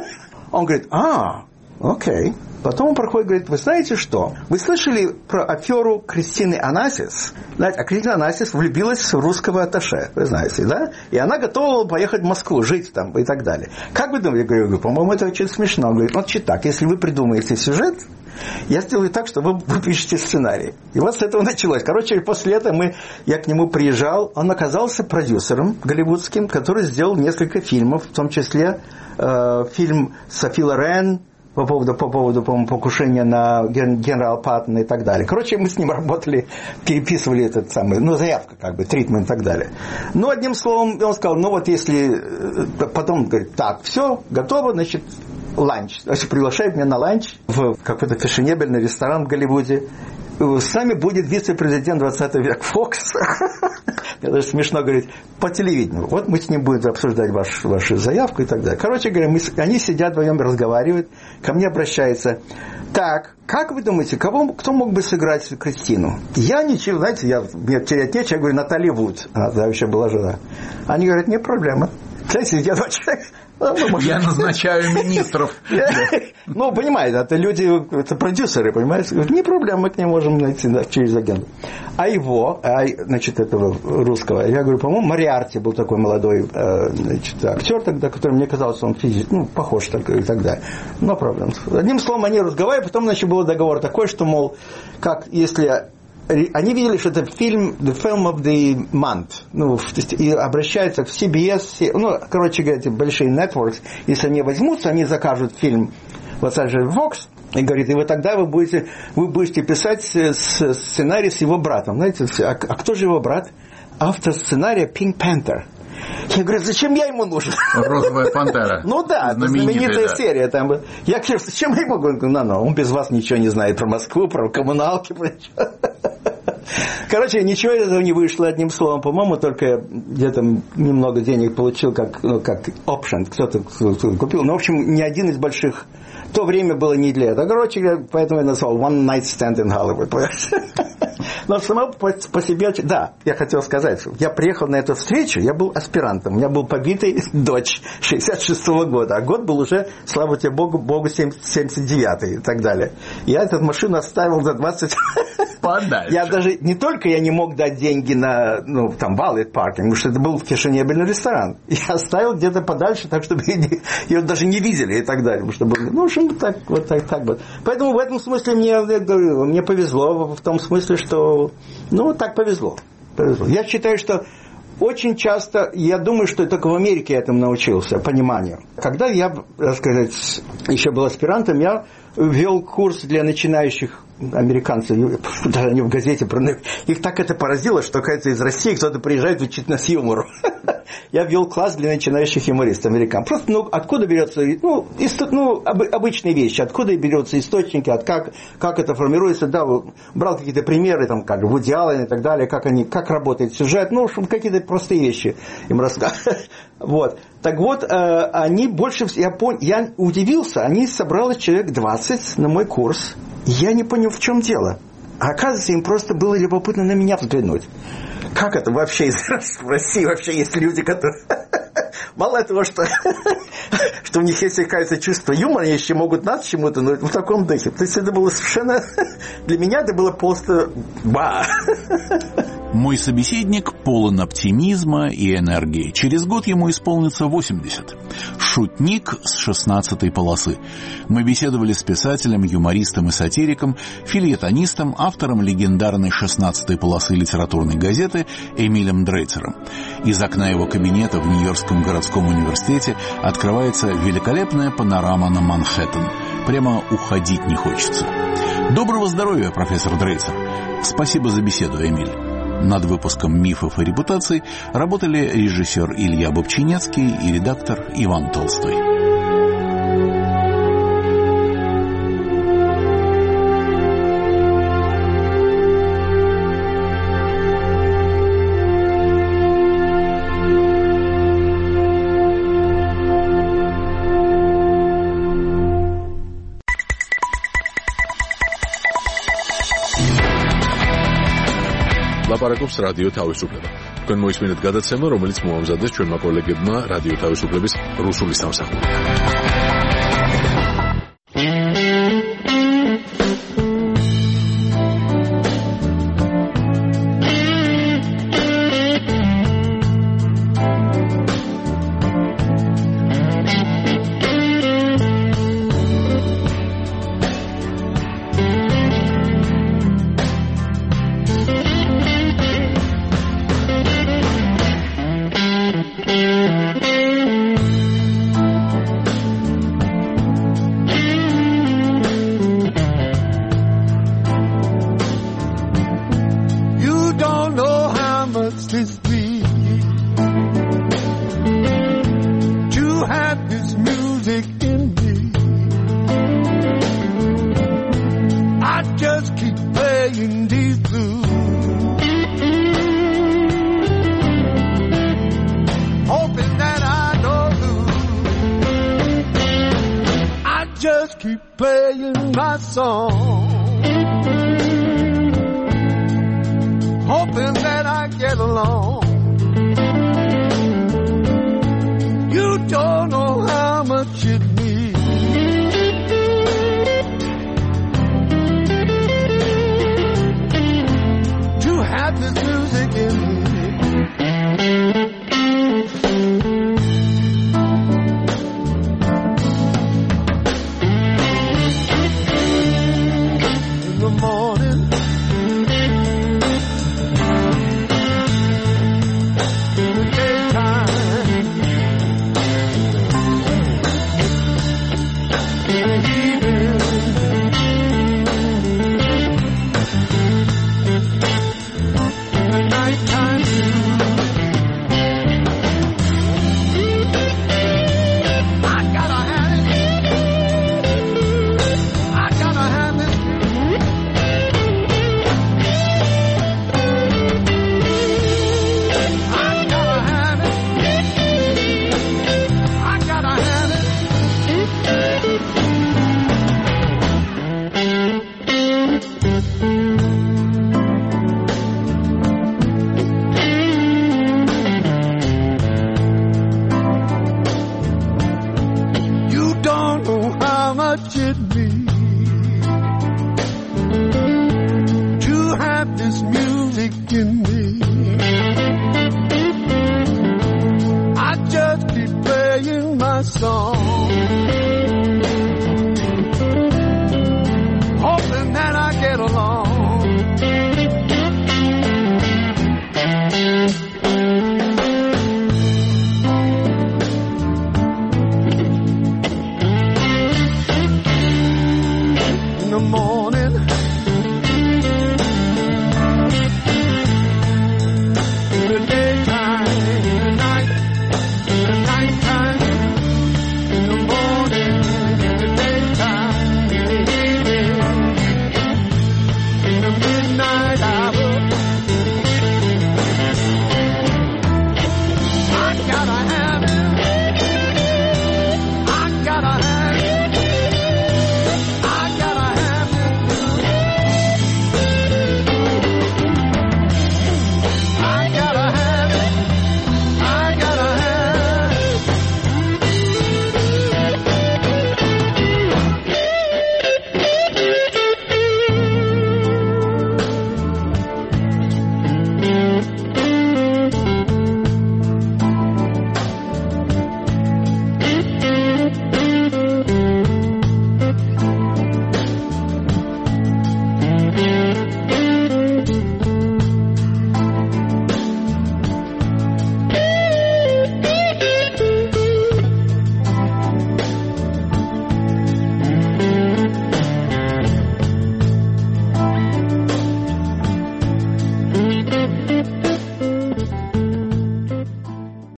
Он говорит, а, окей. Потом он проходит и говорит, вы знаете что? Вы слышали про аферу Кристины Анасис? Знаете, а Кристина Анасис влюбилась в русского атташе, вы знаете, да? И она готова была поехать в Москву, жить там и так далее. Как вы думаете? Я говорю, по-моему, это очень смешно. Он говорит, значит так, если вы придумаете сюжет, я сделаю так, что вы, вы пишете сценарий. И вот с этого началось. Короче, после этого мы, я к нему приезжал. Он оказался продюсером голливудским, который сделал несколько фильмов, в том числе э, фильм Софи Лорен по поводу, по поводу по-моему, покушения на ген, генерала Паттона и так далее. Короче, мы с ним работали, переписывали этот самый, ну, заявка, как бы, тритмент и так далее. Ну, одним словом, он сказал, ну, вот если... Потом говорит, так, все, готово, значит... ланч. Значит, приглашает меня на ланч в какой-то фешенебельный ресторан в Голливуде. С нами будет вице-президент двадцатого века Фокс. Мне даже смешно говорить, по телевидению. Вот мы с ним будем обсуждать ваш, вашу заявку и так далее. Короче говоря, мы, они сидят вдвоем, разговаривают. Ко мне обращается. Так, как вы думаете, кого, кто мог бы сыграть Кристину? Я ничего, знаете, я, мне терять нечего. Я говорю, Наталья Вуд. Она тогда еще была жена. Они говорят, не проблема. Знаете, я два человека. Я назначаю министров. Ну, понимаете, это люди, это продюсеры, понимаете? Не проблема, мы к ним можем найти через агенту. А его, значит, этого русского, я говорю, по-моему, Мориарти был такой молодой, значит, актер тогда, который мне казалось, он физически, ну, похож так, и так далее. Но проблем. Одним словом, они разговаривали, потом, значит, был договор такой, что, мол, как если... Они видели, что это фильм The Film of the Month. Ну, и обращаются в си би эс. Ну, короче говоря, эти большие networks. Если они возьмутся, они закажут фильм Лос-Анджелес Фокс. И говорит, и вы тогда вы будете, вы будете писать сценарий с его братом. Знаете, а, а кто же его брат? Автор сценария Pink Panther. Я говорю, зачем я ему нужен? Розовая пантера. Ну да, знаменитая да. серия. Там. Я говорю, зачем я ему? Он говорит, ну, он без вас ничего не знает про Москву, про коммуналки, про ничего. Короче, ничего из этого не вышло, одним словом. По-моему, только где-то немного денег получил, как, ну, как option, кто-то, кто-то купил. Но, в общем, ни один из больших... То время было не для этого. Короче, поэтому я назвал One Night Stand in Hollywood. Но само по, по себе... Да, я хотел сказать, я приехал на эту встречу, я был аспирантом. У меня был побитый дочь шестьдесят шестого года, а год был уже, слава тебе Богу, Богу семьдесят девятый и так далее. Я эту машину оставил за двадцать... Подальше. Я даже... Не только я не мог дать деньги на, ну, там, valet parking, потому что это был фешенебельный ресторан. Я оставил где-то подальше, так, чтобы ее даже не видели и так далее. Потому что было... Ну, в общем, так, вот так, так вот. Поэтому в этом смысле мне, я говорю, мне повезло, в том смысле, что... Ну, вот так повезло. повезло. Я считаю, что очень часто, я думаю, что только в Америке я этому научился, пониманию. Когда я, так сказать, еще был аспирантом, я вел курс для начинающих американцев, даже они в газете, их так это поразило, что какая-то из России кто-то приезжает учить нас юмору. Я вел класс для начинающих юмористов американцев. Просто, ну, откуда берется, ну, исто, ну об, обычные вещи, откуда берется источники, от как, как это формируется, да, брал какие-то примеры, там, как Вуди Аллен и так далее, как они, как работает сюжет, ну, какие-то простые вещи им рассказывали. Вот. Так вот, э, они больше, я, пон, я удивился, они собралось человек двадцать на мой курс. Я не понял, в чем дело. А оказывается, им просто было любопытно на меня взглянуть. Как это вообще в России вообще есть люди, которые... Мало того, что, что у них есть, кажется, чувство юмора, они еще могут нас чему-то, но в таком духе. То есть это было совершенно... Для меня это было просто... Ба! Мой собеседник полон оптимизма и энергии. Через год ему исполнится восемьдесят. Шутник с шестнадцатой полосы. Мы беседовали с писателем, юмористом и сатириком, фельетонистом, автором легендарной шестнадцатой полосы литературной газеты Эмилем Дрейцером. Из окна его кабинета в Нью-Йоркском городском университете открывается великолепная панорама на Манхэттен. Прямо уходить не хочется. Доброго здоровья, профессор Дрейцер. Спасибо за беседу, Эмиль. Над выпуском «Мифов и репутаций» работали режиссер Илья Бобчинецкий и редактор Иван Толстой. ლაპარაკობს რადიო თავისუფლება. თქვენ მოისმინეთ გადაცემა, რომელიც მოამზადეს ჩვენმა კოლეგებმა რადიო თავისუფლების რუსული სამსახური. Song